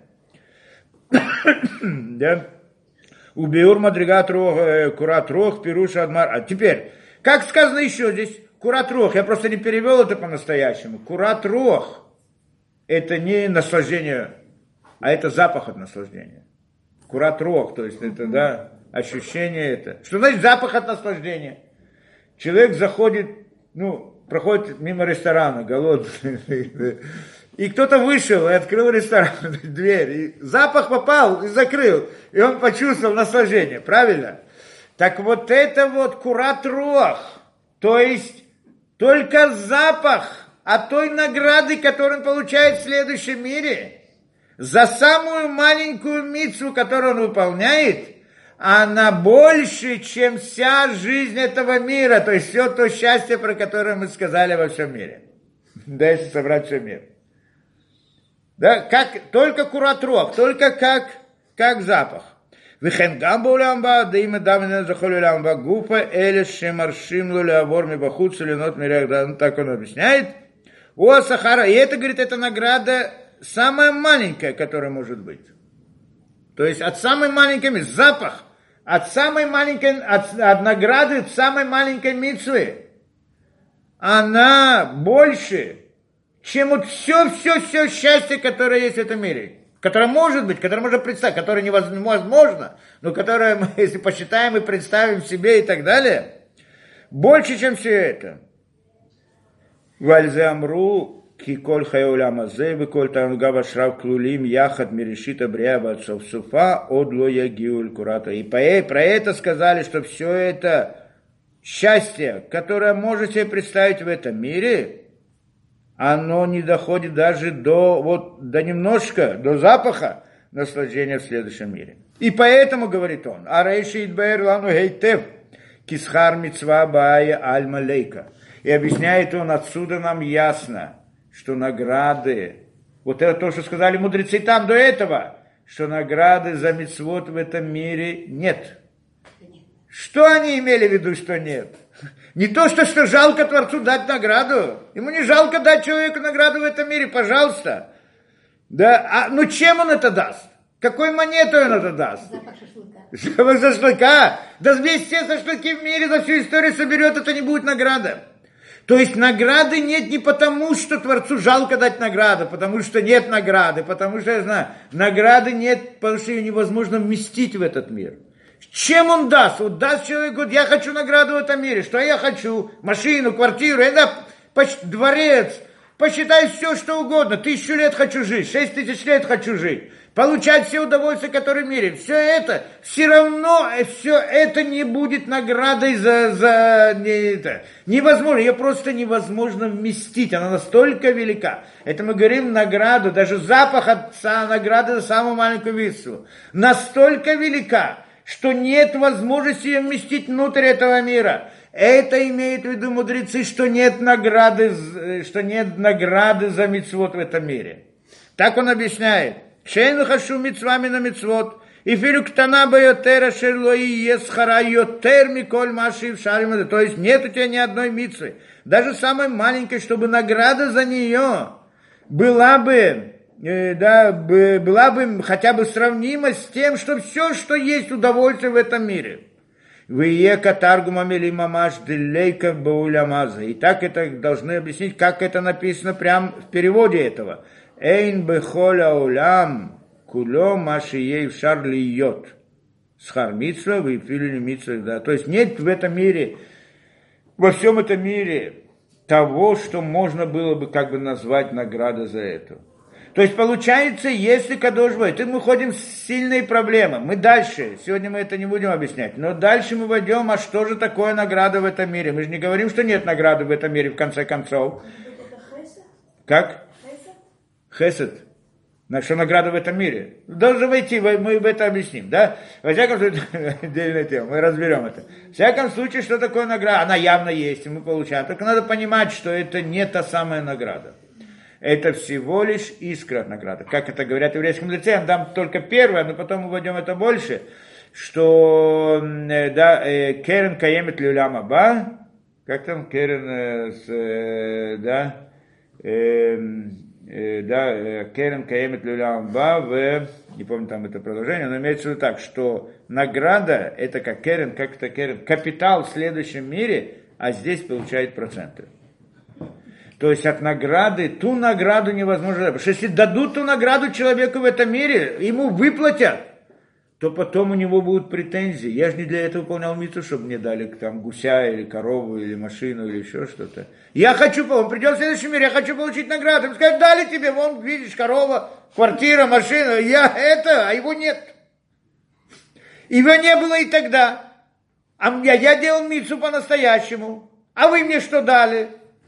Да. Убиур Мадригат Рох, Курат Рох, Пируша Адмар. А теперь, как сказано еще здесь, Курат Рох, я просто не перевел это по-настоящему. Курат Рох, это не наслаждение, а это запах от наслаждения. Курат Рох, то есть это, да, ощущение это. Что значит запах от наслаждения? Человек заходит, ну, проходит мимо ресторана, голодный, и кто-то вышел и открыл ресторан, дверь, и запах попал и закрыл, и он почувствовал наслаждение, правильно? Так вот это вот курат руах, то есть только запах от той награды, которую он получает в следующем мире, за самую маленькую мицву, которую он выполняет, она больше, чем вся жизнь этого мира, то есть все то счастье, про которое мы сказали во всем мире. Да, если собрать все мир. Да, как, только курат руах, только как, как запах. Вихен гам баулям ба, да имя дамина захоли улям ба гуфа, эле шемаршим лули авор ми бахут соленот мирях, да, ну, так он объясняет. О, Сахара, и это, говорит, это награда самая маленькая, которая может быть. То есть от самой маленькой запах, от самой маленькой, от, от награды, от самой маленькой мицвы, она больше, чем вот все-все-все счастье, которое есть в этом мире. Которое может быть, которое можно представить, которое невозможно, но которое мы, если посчитаем и представим себе и так далее, больше, чем все это. Вальзе амру, כי כל חיי העולם הזה וכל תענוגיו אשריו כלולים יחד מראשית הבריאה ועד סוף סופה עוד לא יגיעו אל קורת. И про это сказали, что все это счастье, которое можете представить в этом мире, оно не доходит даже до, вот, до немножко, до запаха наслаждения в следующем мире. И поэтому, говорит он, «Арейши идбэр лану хейтев, кисхар мицва баая альма лейка». И объясняет он, отсюда нам ясно, что награды, вот это то, что сказали мудрецы там до этого, что награды за мицвот в этом мире нет. Что они имели в виду, что нет? Не то, что, что жалко Творцу дать награду. Ему не жалко дать человеку награду в этом мире, пожалуйста. Да, а, ну чем он это даст? Какой монетой он это даст? Запах шашлыка. Запах шашлыка? Да весь все шашлыки в мире за всю историю соберет, это не будет награда. То есть награды нет не потому, что Творцу жалко дать награду, потому что нет награды, потому что, я знаю, награды нет, потому что ее невозможно вместить в этот мир. Чем он даст? Вот даст человек, говорит, я хочу награду в этом мире. Что я хочу? Машину, квартиру, это дворец. Посчитай все, что угодно. Тысячу лет хочу жить, шесть тысяч лет хочу жить. Получать все удовольствия, которые в мире. Все это, все равно, все это не будет наградой за, за не, это. Невозможно, ее просто невозможно вместить. Она настолько велика. Это мы говорим награду, даже запах отца, награды за самую маленькую весу. Настолько велика, что нет возможности ее вместить внутрь этого мира. Это имеет в виду мудрецы, что нет награды, что нет награды за мицвот в этом мире. Так он объясняет. Шейну хашу мицвами на мицвот. И филю ктана байотера шерлои есхара йотер миколь маши в шариме. То есть нет у тебя ни одной мицвы. Даже самой маленькой, чтобы награда за нее была бы... Да, была бы хотя бы сравнима с тем, что все, что есть удовольствие в этом мире. И так это должны объяснить, как это написано прямо в переводе этого. Эйн бехоля улям куло машией в шарли йот. Схар митсва, вы филили митсва, да. То есть нет в этом мире, во всем этом мире того, что можно было бы как бы назвать наградой за это. То есть получается, если Кадош Барух Ху, мы ходим с сильной проблемой, мы дальше, сегодня мы это не будем объяснять, но дальше мы войдем, а что же такое награда в этом мире? Мы же не говорим, что нет награды в этом мире в конце концов. Как? Хесед. На что награда в этом мире? Должен войти, мы в это объясним, да? Во всяком случае, отдельная тема, мы разберем это. В всяком случае, что такое награда? Она явно есть, и мы получаем. Только надо понимать, что это не та самая награда. Это всего лишь искра от награды. Как это говорят еврейским мудрецы, я дам только первое, но потом мы войдем это больше, что да, керен каемет люлям аба, как там керен, да, да, керен каемет люлям аба, в, не помню там это продолжение, но имеется в виду так, что награда, это как керен, как это керен, капитал в следующем мире, а здесь получает проценты. То есть от награды, ту награду невозможно. Потому что если дадут ту награду человеку в этом мире, ему выплатят, то потом у него будут претензии. Я же не для этого выполнял мицву, чтобы мне дали там гуся или корову, или машину, или еще что-то. Я хочу, он придет в следующий мир, я хочу получить награду. Он скажет, дали тебе, вон, видишь, корова, квартира, машина. Я это, а его нет. Его не было и тогда. А я, я делал мицву по-настоящему. А вы мне что дали?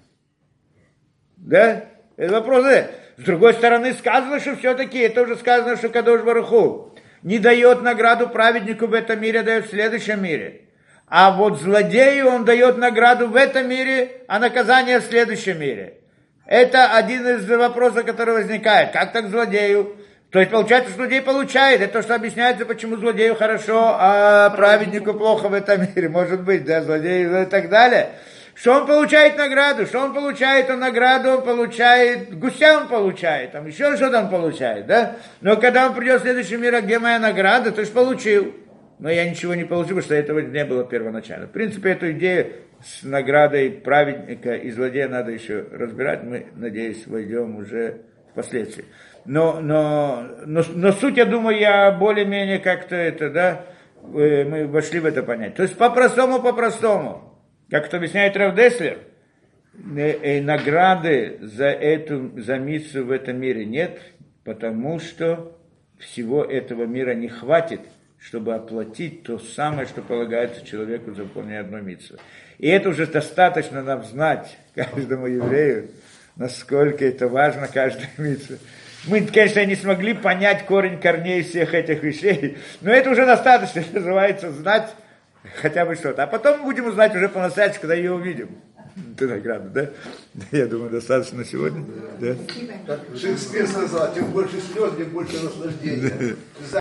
Да? Это вопрос, да? С другой стороны, сказано, что все-таки, это уже сказано, что Кадош Барух Ху не дает награду праведнику в этом мире, дает в следующем мире. А вот злодею он дает награду в этом мире, а наказание в следующем мире. Это один из вопросов, который возникает. Как так злодею? То есть, получается, что злодей получает. Это то, что объясняется, почему злодею хорошо, а праведнику плохо в этом мире. Может быть, да, злодею и так далее. Что он получает награду? Что он получает? Он награду, он получает, гуся он получает, там еще что-то он получает, да? Но когда он придет в следующий мир, где моя награда, ты же получил. Но я ничего не получил, потому что этого не было первоначально. В принципе, эту идею с наградой праведника и злодея надо еще разбирать. Мы, надеюсь, войдем уже впоследствии. Но, но, но, но суть, я думаю, я более-менее как-то это, да, мы вошли в это понятие. То есть по-простому, по-простому. Как это объясняет Рав Деслер, награды за эту, за миссию в этом мире нет, потому что всего этого мира не хватит, чтобы оплатить то самое, что полагается человеку за выполнение одной мицвы. И это уже достаточно нам знать, каждому еврею, насколько это важно, каждая мицва. Мы, конечно, не смогли понять корень корней всех этих вещей, но это уже достаточно, называется, знать хотя бы что-то. А потом мы будем узнать уже по-настоящему, когда ее увидим. Ты награда, да? Я думаю, достаточно на сегодня. Да? Как Шекспир сказал, чем больше слез, тем больше наслаждения.